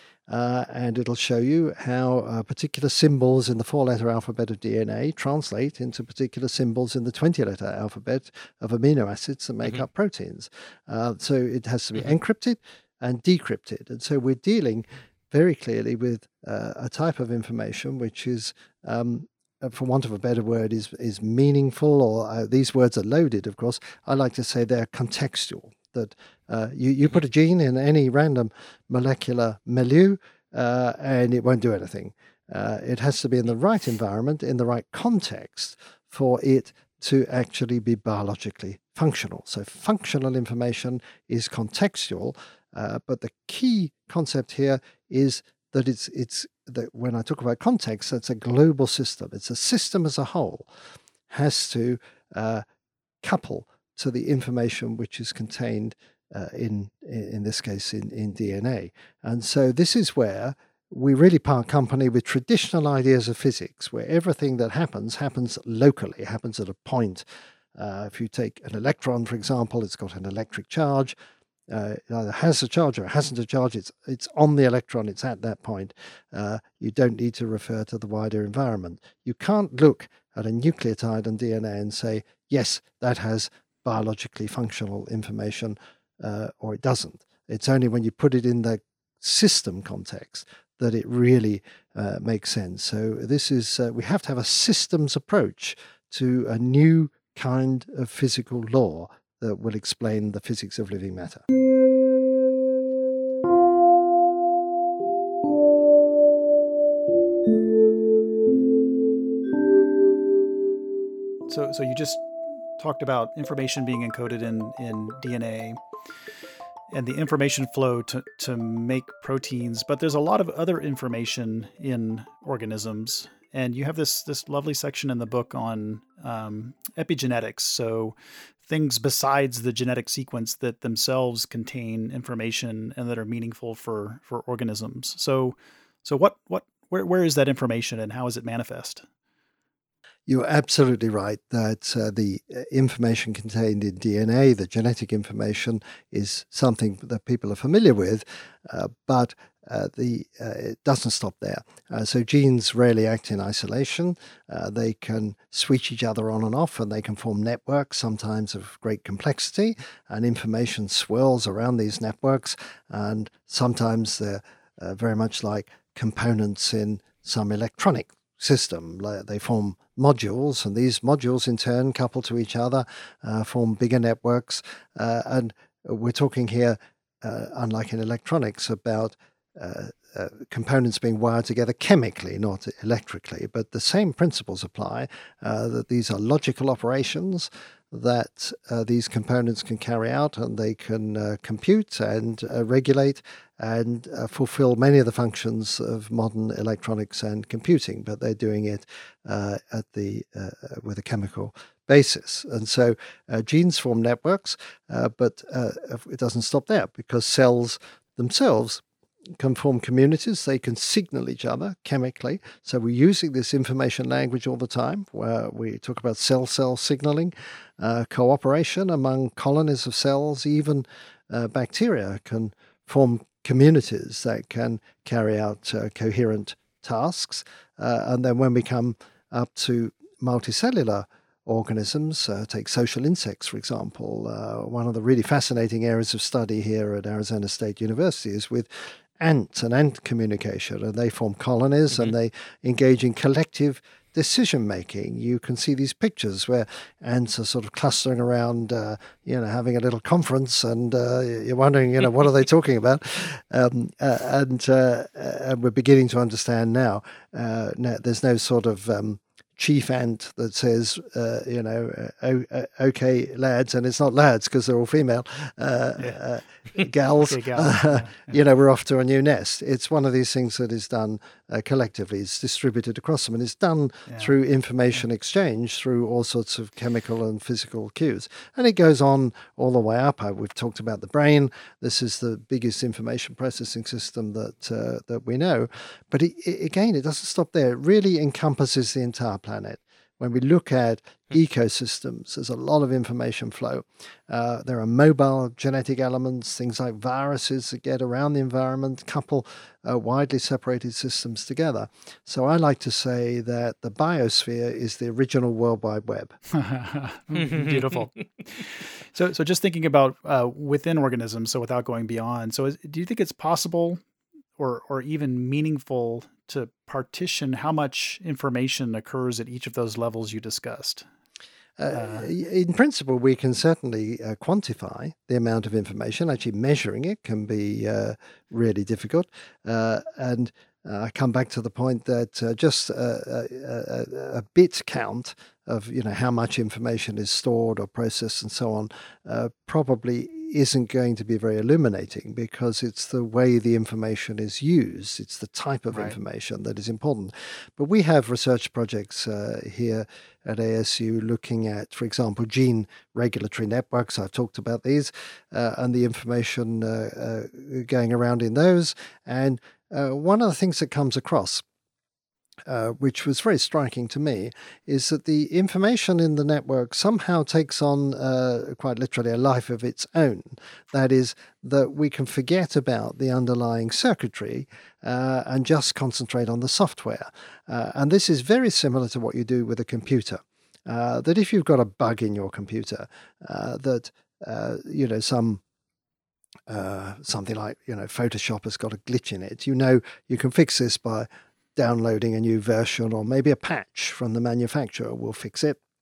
Speaker 6: uh, and it'll show you how uh, particular symbols in the four-letter alphabet of D N A translate into particular symbols in the twenty-letter alphabet of amino acids that make mm-hmm. up proteins. Uh, so it has to be mm-hmm. encrypted and decrypted. And so we're dealing very clearly with uh, a type of information which is, um, for want of a better word, is, is meaningful, or uh, these words are loaded, of course. I like to say they're contextual. That uh, you, you put a gene in any random molecular milieu uh, and it won't do anything. Uh, it has to be in the right environment, in the right context for it to actually be biologically functional. So functional information is contextual, uh, but the key concept here is that it's it's that when I talk about context, it's a global system. It's a system as a whole has to uh, couple to the information which is contained uh, in, in this case, in, in D N A. And so this is where we really part company with traditional ideas of physics, where everything that happens, happens locally, happens at a point. Uh, if you take an electron, for example, it's got an electric charge. Uh, it either has a charge or it hasn't a charge. It's it's on the electron. It's at that point. Uh, you don't need to refer to the wider environment. You can't look at a nucleotide on D N A and say, yes, that has biologically functional information, uh, or it doesn't. It's only when you put it in the system context that it really uh, makes sense. So this is, uh, we have to have a systems approach to a new kind of physical law that will explain the physics of living matter.
Speaker 3: So, so you just talked about information being encoded in, in D N A and the information flow to, to make proteins, but there's a lot of other information in organisms. And you have this this lovely section in the book on um, epigenetics. So things besides the genetic sequence that themselves contain information and that are meaningful for, for organisms. So so what what where where is that information and how is it manifest?
Speaker 6: You're absolutely right that uh, the information contained in D N A, the genetic information, is something that people are familiar with, uh, but uh, the uh, it doesn't stop there. Uh, so genes rarely act in isolation. Uh, they can switch each other on and off, and they can form networks, sometimes of great complexity, and information swirls around these networks, and sometimes they're uh, very much like components in some electronic system. They form modules, and these modules in turn couple to each other, uh, form bigger networks. Uh, and we're talking here, uh, unlike in electronics, about uh, uh, components being wired together chemically, not electrically. But the same principles apply, uh, that these are logical operations that uh, these components can carry out, and they can uh, compute and uh, regulate and uh, fulfill many of the functions of modern electronics and computing, but they're doing it uh, at the uh, with a chemical basis. And so uh, genes form networks, uh, but uh, it doesn't stop there, because cells themselves can form communities. They can signal each other chemically. So we're using this information language all the time, where we talk about cell-cell signaling, uh, cooperation among colonies of cells. Even uh, bacteria can form communities that can carry out uh, coherent tasks. Uh, and then when we come up to multicellular organisms, uh, take social insects, for example, uh, one of the really fascinating areas of study here at Arizona State University is with ants and ant communication, and they form colonies mm-hmm. and they engage in collective decision making. You can see these pictures where ants are sort of clustering around, uh, you know, having a little conference, and uh, you're wondering, you know, what are they talking about? Um, uh, and, uh, and we're beginning to understand now. Uh, no, there's no sort of um, chief ant that says, uh, you know, uh, uh, okay, lads, and it's not lads because they're all female, uh, yeah. uh, gals, okay, gals. Uh, yeah. You know, we're off to a new nest. It's one of these things that is done uh, collectively. It's distributed across them, and it's done yeah. through information yeah. exchange, through all sorts of chemical and physical cues. And it goes on all the way up. We've talked about the brain. This is the biggest information processing system that uh, that we know. But it, it, again, it doesn't stop there. It really encompasses the entire planet. When we look at ecosystems, there's a lot of information flow. Uh, there are mobile genetic elements, things like viruses that get around the environment, couple uh, widely separated systems together. So I like to say that the biosphere is the original World Wide Web.
Speaker 3: Beautiful. So, so just thinking about uh, within organisms, so without going beyond, so is, do you think it's possible or or even meaningful to partition how much information occurs at each of those levels you discussed?
Speaker 6: Uh, uh, in principle, we can certainly uh, quantify the amount of information. Actually, measuring it can be uh, really difficult. Uh, and uh, I come back to the point that uh, just a, a, a bit count of, you know, how much information is stored or processed and so on uh, probably isn't going to be very illuminating, because it's the way the information is used. It's the type of right. information that is important. But we have research projects uh, here at A S U looking at, for example, gene regulatory networks. I've talked about these uh, and the information uh, uh, going around in those. And uh, one of the things that comes across, Uh, which was very striking to me, is that the information in the network somehow takes on uh, quite literally a life of its own. That is, that we can forget about the underlying circuitry uh, and just concentrate on the software. Uh, and this is very similar to what you do with a computer. Uh, that if you've got a bug in your computer, uh, that, uh, you know, some uh, something like, you know, Photoshop has got a glitch in it, you know, you can fix this by downloading a new version, or maybe a patch from the manufacturer will fix it.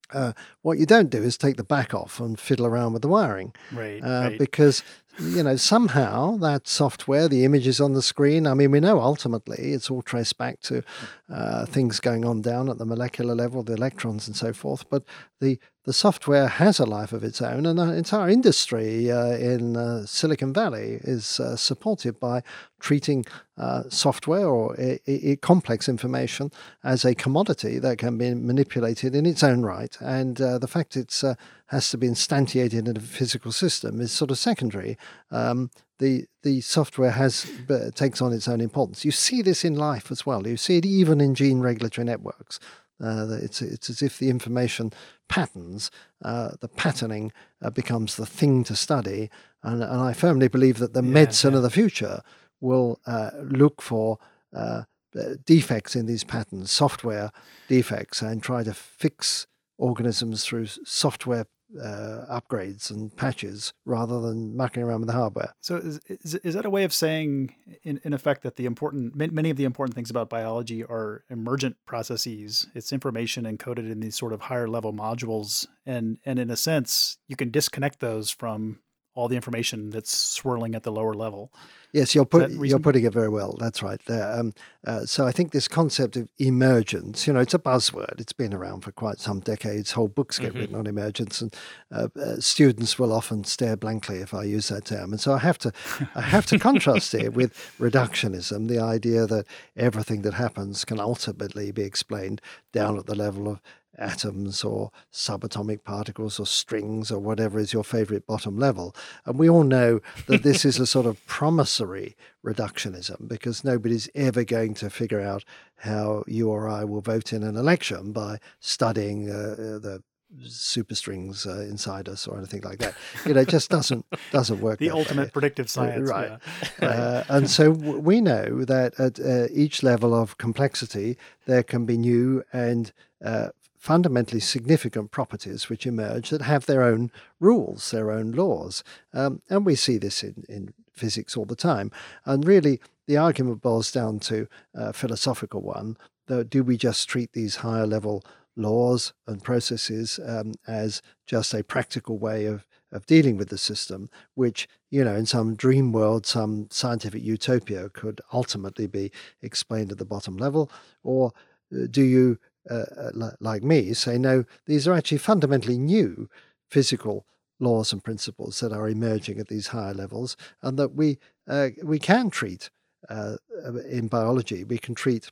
Speaker 6: Uh, what you don't do is take the back off and fiddle around with the wiring.
Speaker 3: Right,
Speaker 6: uh,
Speaker 3: right.
Speaker 6: Because, you know, somehow that software, the images on the screen, I mean, we know ultimately it's all traced back to uh, things going on down at the molecular level, the electrons and so forth. But the the software has a life of its own, and the entire industry uh, in uh, Silicon Valley is uh, supported by treating uh, software or I- I- complex information as a commodity that can be manipulated in its own right. And uh, the fact it uh, has to be instantiated in a physical system is sort of secondary. Um, the the software has uh, takes on its own importance. You see this in life as well. You see it even in gene regulatory networks. Uh, it's it's as if the information patterns, uh, the patterning uh, becomes the thing to study, and, and I firmly believe that the
Speaker 3: Yeah,
Speaker 6: medicine
Speaker 3: yeah.
Speaker 6: of the future will uh, look for uh, defects in these patterns, software defects, and try to fix organisms through software uh, upgrades and patches rather than mucking around with the hardware.
Speaker 3: So is, is is that a way of saying, in, in effect, that the important ma- many of the important things about biology are emergent processes? It's information encoded in these sort of higher level modules, and and in a sense, you can disconnect those from all the information that's swirling at the lower level.
Speaker 6: Yes, you're,
Speaker 3: Is
Speaker 6: put,
Speaker 3: that
Speaker 6: you're
Speaker 3: reasonable?
Speaker 6: putting it very well. That's right. There. Um, uh, so I think this concept of emergence, you know, it's a buzzword. It's been around for quite some decades. Whole books get
Speaker 2: Mhm.
Speaker 6: written on emergence, and uh, uh, students will often stare blankly if I use that term. And so I have to, I have to contrast it with reductionism, the idea that everything that happens can ultimately be explained down at the level of atoms or subatomic particles or strings or whatever is your favorite bottom level. And we all know that this is a sort of promissory reductionism, because nobody's ever going to figure out how you or I will vote in an election by studying uh, the superstrings uh, inside us or anything like that. You know, it just doesn't doesn't work.
Speaker 3: The
Speaker 6: that
Speaker 3: ultimate
Speaker 6: way.
Speaker 3: predictive science.
Speaker 6: right.
Speaker 3: Yeah.
Speaker 6: Uh, and so w- we know that at uh, each level of complexity, there can be new and uh, fundamentally significant properties which emerge that have their own rules, their own laws. Um, and we see this in, in physics all the time. And really, the argument boils down to a philosophical one. The, do we just treat these higher level laws and processes um, as just a practical way of of dealing with the system, which, you know, in some dream world, some scientific utopia could ultimately be explained at the bottom level? Or uh, do you, uh, li- like me, say, no, these are actually fundamentally new physical laws and principles that are emerging at these higher levels, and that we uh, we can treat uh, in biology, we can treat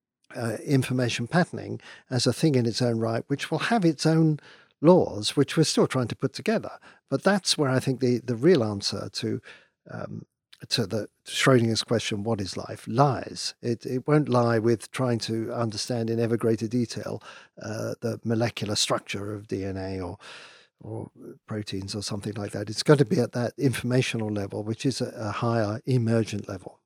Speaker 6: uh, information patterning as a thing in its own right, which will have its own laws, which we're still trying to put together. But that's where I think the, the real answer to um, to the Schrodinger's question, what is life, lies. It it won't lie with trying to understand in ever greater detail uh, the molecular structure of D N A or or proteins or something like that. It's got to be at that informational level, which is a, a higher emergent level.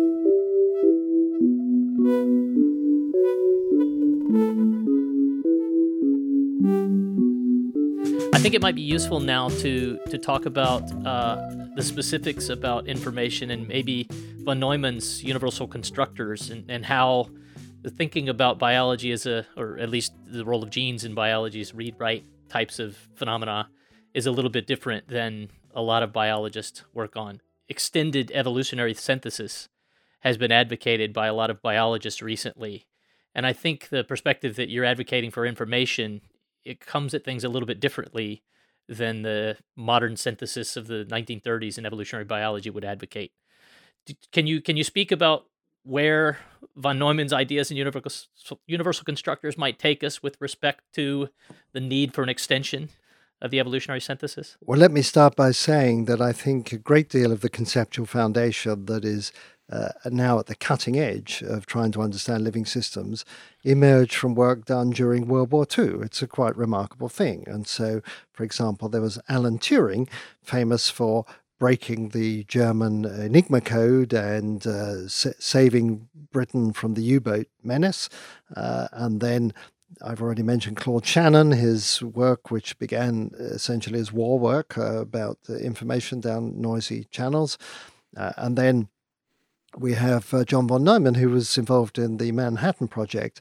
Speaker 2: I think it might be useful now to to talk about uh, the specifics about information and maybe von Neumann's universal constructors and, and how the thinking about biology as a, or at least the role of genes in biology as read-write types of phenomena is a little bit different than a lot of biologists work on. Extended evolutionary synthesis has been advocated by a lot of biologists recently. And I think the perspective that you're advocating for information, it comes at things a little bit differently than the modern synthesis of the nineteen thirties in evolutionary biology would advocate. D- Can you can you speak about where von Neumann's ideas and universal universal constructors might take us with respect to the need for an extension of the evolutionary synthesis?
Speaker 6: Well, let me start by saying that I think a great deal of the conceptual foundation that is uh, now at the cutting edge of trying to understand living systems emerged from work done during World War Two. It's a quite remarkable thing. And so, for example, there was Alan Turing, famous for breaking the German Enigma code and uh, sa- saving Britain from the U-boat menace. Uh, and then I've already mentioned Claude Shannon, his work, which began essentially as war work uh, about uh, information down noisy channels. Uh, and then we have uh, John von Neumann, who was involved in the Manhattan Project.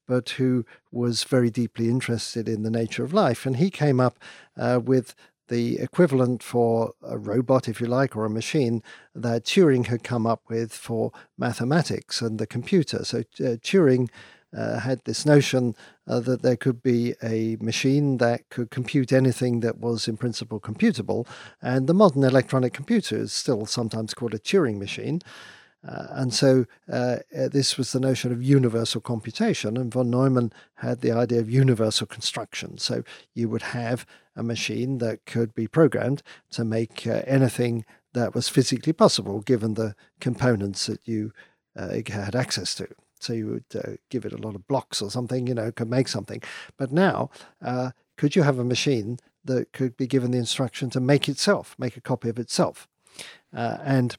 Speaker 6: but who was very deeply interested in the nature of life. And he came up uh, with the equivalent for a robot, if you like, or a machine that Turing had come up with for mathematics and the computer. So uh, Turing uh, had this notion uh, that there could be a machine that could compute anything that was in principle computable. And the modern electronic computer is still sometimes called a Turing machine. Uh, and so uh, this was the notion of universal computation, and von Neumann had the idea of universal construction. So you would have a machine that could be programmed to make uh, anything that was physically possible, given the components that you uh, had access to. So you would uh, give it a lot of blocks or something, you know, could make something. But now, uh, could you have a machine that could be given the instruction to make itself, make a copy of itself? Uh, and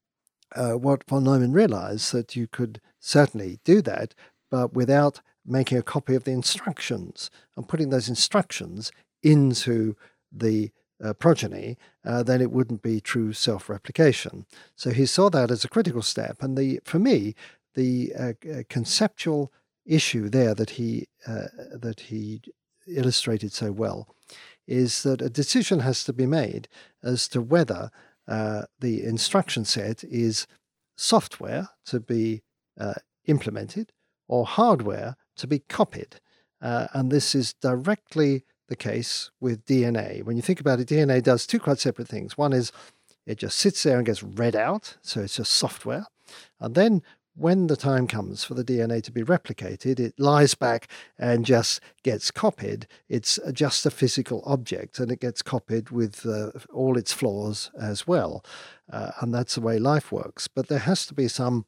Speaker 6: Uh, what von Neumann realized that you could certainly do that, but without making a copy of the instructions and putting those instructions into the uh, progeny, uh, then it wouldn't be true self-replication. So he saw that as a critical step. And the for me, the uh, conceptual issue there that he uh, that he illustrated so well is that a decision has to be made as to whether Uh, the instruction set is software to be uh, implemented or hardware to be copied. Uh, and this is directly the case with D N A. When you think about it, D N A does two quite separate things. One is it just sits there and gets read out, so it's just software. And then when the time comes for the D N A to be replicated, it lies back and just gets copied. It's just a physical object, and it gets copied with uh, all its flaws as well. Uh, and that's the way life works. But there has to be some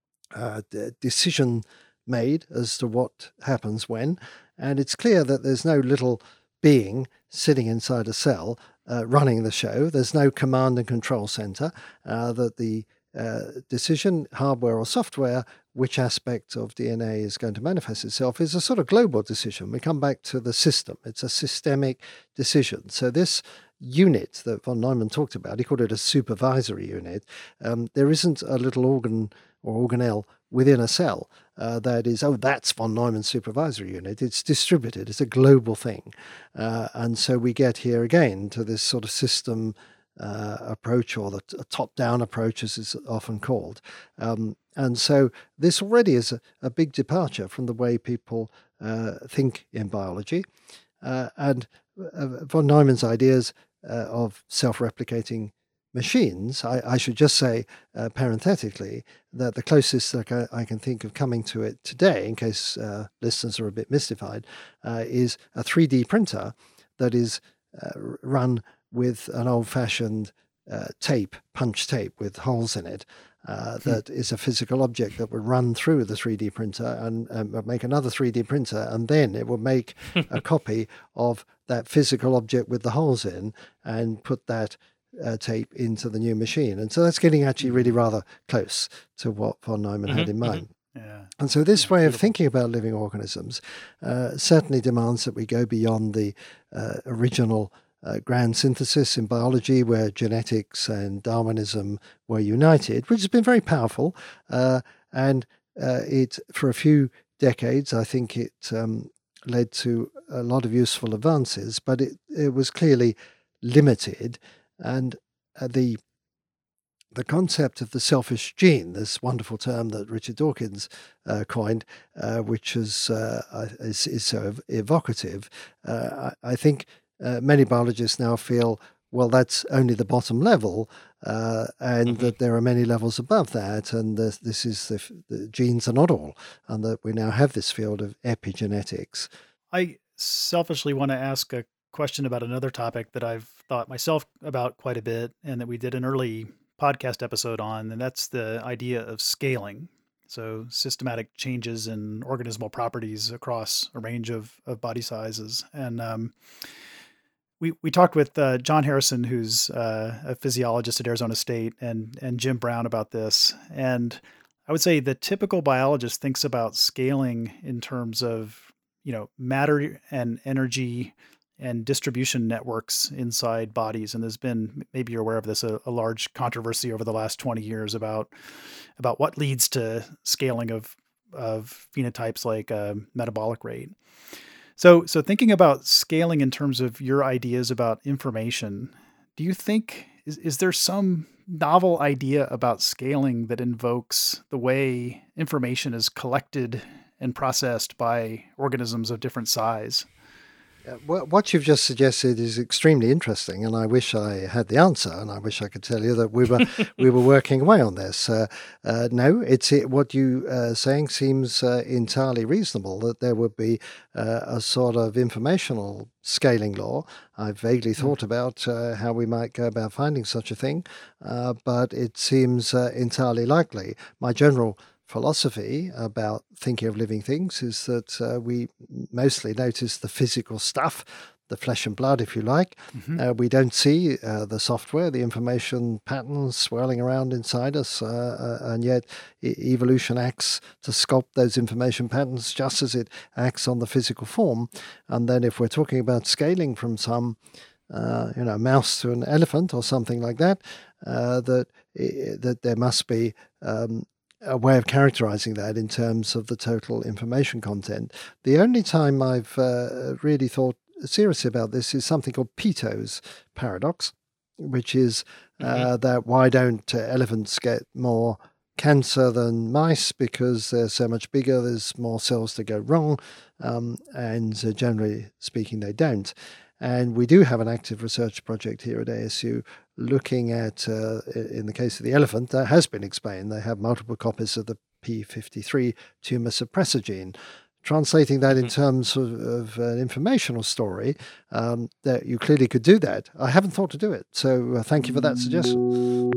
Speaker 6: uh, d- decision made as to what happens when. And it's clear that there's no little being sitting inside a cell uh, running the show. There's no command and control center uh, that the Uh, decision, hardware or software, which aspect of D N A is going to manifest itself, is a sort of global decision. We come back to the system. It's a systemic decision. So this unit that von Neumann talked about, he called it a supervisory unit. Um, there isn't a little organ or organelle within a cell uh, that is, oh, that's von Neumann's supervisory unit. It's distributed. It's a global thing. Uh, and so we get here again to this sort of system Uh, approach, or the t- top-down approach, as it's often called. Um, and so this already is a, a big departure from the way people uh, think in biology. Uh, and uh, von Neumann's ideas uh, of self-replicating machines, I, I should just say uh, parenthetically that the closest that I, I can think of coming to it today, in case uh, listeners are a bit mystified, uh, is a three D printer that is uh, run with an old-fashioned uh, tape, punch tape with holes in it, uh, that is a physical object that would run through the three D printer and, and make another three D printer, and then it will make a copy of that physical object with the holes in and put that uh, tape into the new machine. And so that's getting actually really rather close to what von Neumann mm-hmm, had in mind.
Speaker 3: Mm-hmm. Yeah.
Speaker 6: And so this
Speaker 3: yeah,
Speaker 6: way
Speaker 3: beautiful.
Speaker 6: of thinking about living organisms uh, certainly demands that we go beyond the uh, original Uh, grand synthesis in biology, where genetics and Darwinism were united, which has been very powerful. Uh, and uh, it, for a few decades, I think it um, led to a lot of useful advances, but it, it was clearly limited. And uh, the the concept of the selfish gene, this wonderful term that Richard Dawkins uh, coined, uh, which is, uh, is, is so ev- evocative, uh, I, I think Uh, many biologists now feel, well, that's only the bottom level, uh, and mm-hmm. that there are many levels above that, and this, this is the, the genes are not all, and that we now have this field of epigenetics.
Speaker 3: I selfishly want to ask a question about another topic that I've thought myself about quite a bit, and that we did an early podcast episode on, and that's the idea of scaling. So systematic changes in organismal properties across a range of, of body sizes. And um, we we talked with uh, John Harrison, who's uh, a physiologist at Arizona State, and and Jim Brown about this. And I would say the typical biologist thinks about scaling in terms of, you know, matter and energy and distribution networks inside bodies. And there's been, maybe you're aware of this, a, a large controversy over the last twenty years about, about what leads to scaling of of phenotypes like uh, metabolic rate. So, so thinking about scaling in terms of your ideas about information, do you think, is, is there some novel idea about scaling that invokes the way information is collected and processed by organisms of different size?
Speaker 6: Uh, What you've just suggested is extremely interesting, and I wish I had the answer, and I wish I could tell you that we were we were working away on this. Uh, uh, no, it's it, what you are saying seems uh, entirely reasonable. That there would be uh, a sort of informational scaling law. I've vaguely thought about uh, how we might go about finding such a thing, uh, but it seems uh, entirely likely. My general philosophy about thinking of living things is that uh, we mostly notice the physical stuff, the flesh and blood, if you like. Mm-hmm. Uh, we don't see uh, the software, the information patterns swirling around inside us, uh, uh, and yet e- evolution acts to sculpt those information patterns just as it acts on the physical form. And then if we're talking about scaling from some Uh, you know, mouse to an elephant or something like that, uh, that that there must be um, a way of characterizing that in terms of the total information content. The only time I've uh, really thought seriously about this is something called Peto's paradox, which is uh, mm-hmm. that why don't uh, elephants get more cancer than mice because they're so much bigger, there's more cells to go wrong, um, and uh, generally speaking, they don't. And we do have an active research project here at A S U looking at, uh, in the case of the elephant, that has been explained. They have multiple copies of the P fifty-three tumor suppressor gene. Translating that in terms of, of an informational story, um, that you clearly could do that. I haven't thought to do it, so uh, thank you for that suggestion.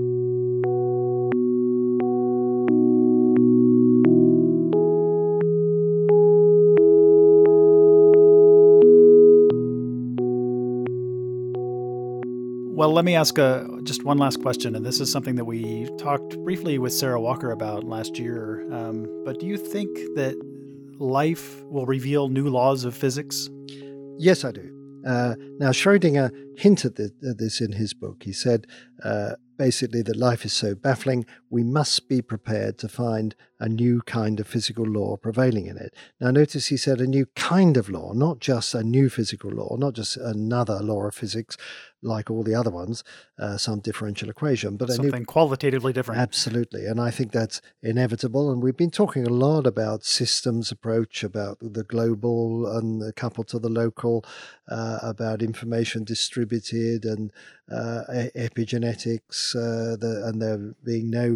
Speaker 3: Well, let me ask uh, just one last question, and this is something that we talked briefly with Sarah Walker about last year. Um, but do you think that life will reveal new laws of physics?
Speaker 6: Yes, I do. Uh, now, Schrödinger hinted at this in his book. He said, uh, basically, that life is so baffling, we must be prepared to find a new kind of physical law prevailing in it. Now, notice he said a new kind of law, not just a new physical law, not just another law of physics like all the other ones, uh, some differential equation, but
Speaker 3: something
Speaker 6: a new,
Speaker 3: qualitatively different.
Speaker 6: Absolutely. And I think that's inevitable. And we've been talking a lot about systems approach, about the global and coupled to the local, uh, about information distributed and uh, epigenetics, uh, the, and there being no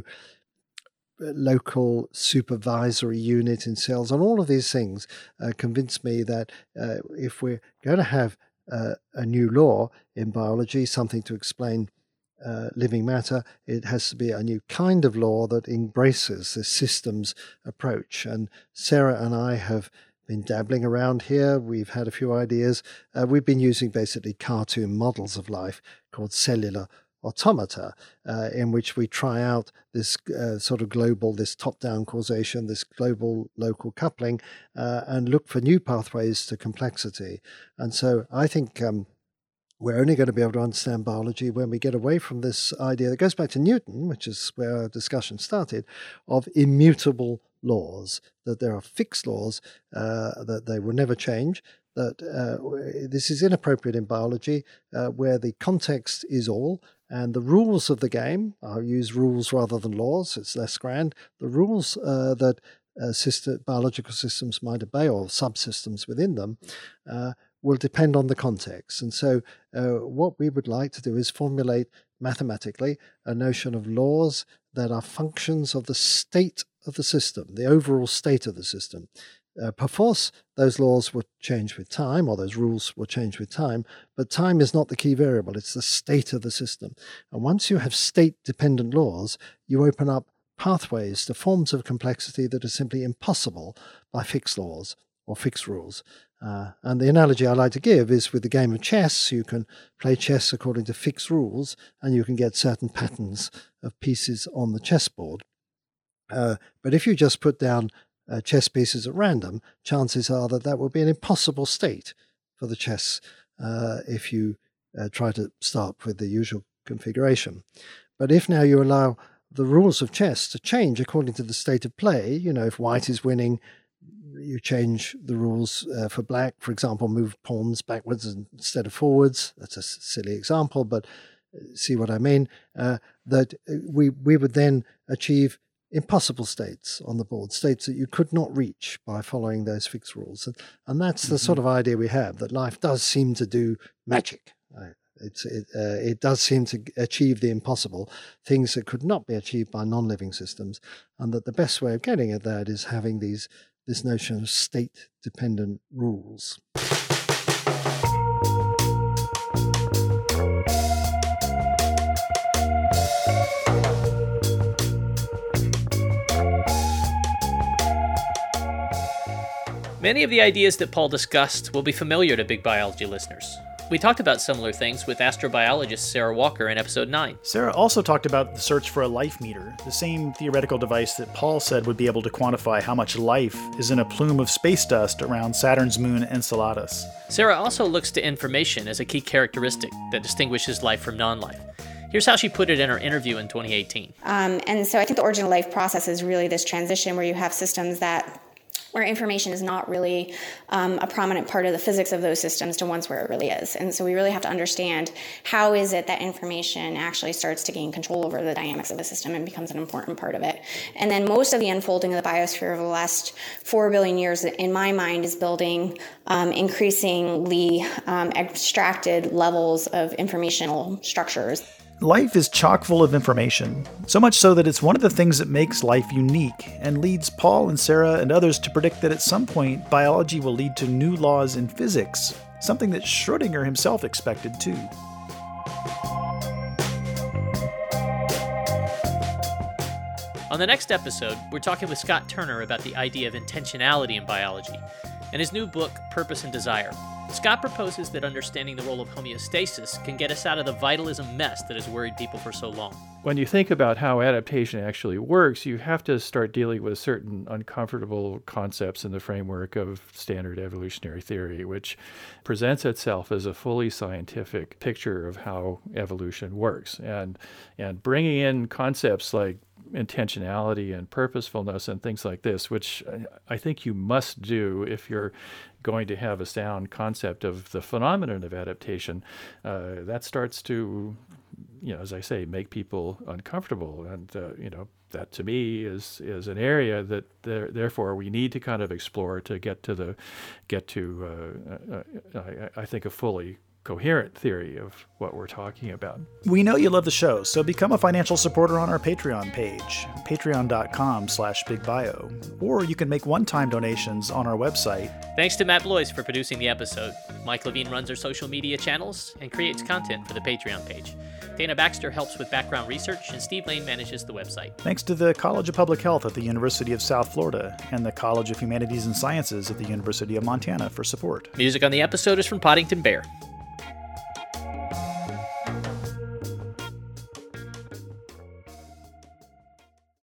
Speaker 6: local supervisory unit in cells, and all of these things uh, convince me that uh, if we're going to have uh, a new law in biology, something to explain uh, living matter, it has to be a new kind of law that embraces this systems approach. And Sarah and I have been dabbling around here. We've had a few ideas. Uh, we've been using basically cartoon models of life called cellular automata, uh, in which we try out this uh, sort of global, this top-down causation, this global local coupling, uh, and look for new pathways to complexity. And so I think um, we're only going to be able to understand biology when we get away from this idea that goes back to Newton, which is where our discussion started, of immutable laws, that there are fixed laws, uh, that they will never change, that uh, this is inappropriate in biology, uh, where the context is all, and the rules of the game, I'll use rules rather than laws, it's less grand, the rules uh, that uh, system, biological systems might obey, or subsystems within them, uh, will depend on the context. And so uh, what we would like to do is formulate mathematically a notion of laws that are functions of the state of the system, the overall state of the system. Uh, perforce, those laws will change with time, or those rules will change with time, but time is not the key variable, it's the state of the system. And once you have state-dependent laws, you open up pathways to forms of complexity that are simply impossible by fixed laws or fixed rules. Uh, and the analogy I like to give is with the game of chess. You can play chess according to fixed rules, and you can get certain patterns of pieces on the chessboard. Uh, but if you just put down Uh, chess pieces at random, chances are that that will be an impossible state for the chess uh, if you uh, try to start with the usual configuration. But if now you allow the rules of chess to change according to the state of play. You know, if white is winning, you change the rules uh, for black. For example, move pawns backwards instead of forwards. That's a silly example, but see what I mean? Uh, that we we would then achieve impossible states on the board, states that you could not reach by following those fixed rules. And, and that's the mm-hmm. sort of idea we have, that life does seem to do magic. Right? It's, it, uh, it does seem to achieve the impossible, things that could not be achieved by non-living systems, and that the best way of getting at that is having these this notion of state-dependent rules.
Speaker 2: Many of the ideas that Paul discussed will be familiar to Big Biology listeners. We talked about similar things with astrobiologist Sarah Walker in episode nine.
Speaker 3: Sarah also talked about the search for a life meter, the same theoretical device that Paul said would be able to quantify how much life is in a plume of space dust around Saturn's moon Enceladus.
Speaker 2: Sarah also looks to information as a key characteristic that distinguishes life from non-life. Here's how she put it in her interview in twenty eighteen.
Speaker 7: Um, and so I think the origin of life process is really this transition where you have systems that where information is not really um, a prominent part of the physics of those systems to ones where it really is. And so we really have to understand how is it that information actually starts to gain control over the dynamics of the system and becomes an important part of it. And then most of the unfolding of the biosphere over the last four billion years, in my mind, is building um, increasingly um, abstracted levels of informational structures.
Speaker 3: Life is chock full of information, so much so that it's one of the things that makes life unique and leads Paul and Sarah and others to predict that at some point biology will lead to new laws in physics, something that Schrödinger himself expected too.
Speaker 2: On the next episode, we're talking with Scott Turner about the idea of intentionality in biology and his new book, Purpose and Desire. Scott proposes that understanding the role of homeostasis can get us out of the vitalism mess that has worried people for so long.
Speaker 8: When you think about how adaptation actually works, you have to start dealing with certain uncomfortable concepts in the framework of standard evolutionary theory, which presents itself as a fully scientific picture of how evolution works. And, and bringing in concepts like intentionality and purposefulness and things like this, which I think you must do if you're going to have a sound concept of the phenomenon of adaptation, uh, that starts to, you know, as I say, make people uncomfortable. And, uh, you know, that to me is is an area that there, therefore we need to kind of explore to get to the, get to, uh, uh, I, I think, a fully coherent theory of what we're talking about.
Speaker 3: We know you love the show, so become a financial supporter on our Patreon page, patreon.com slash bigbio, or you can make one-time donations on our website.
Speaker 2: Thanks to Matt Blois for producing the episode. Mike Levine runs our social media channels and creates content for the Patreon page. Dana Baxter helps with background research, and Steve Lane manages the website.
Speaker 3: Thanks to the College of Public Health at the University of South Florida and the College of Humanities and Sciences at the University of Montana for support.
Speaker 2: Music on the episode is from Poddington Bear.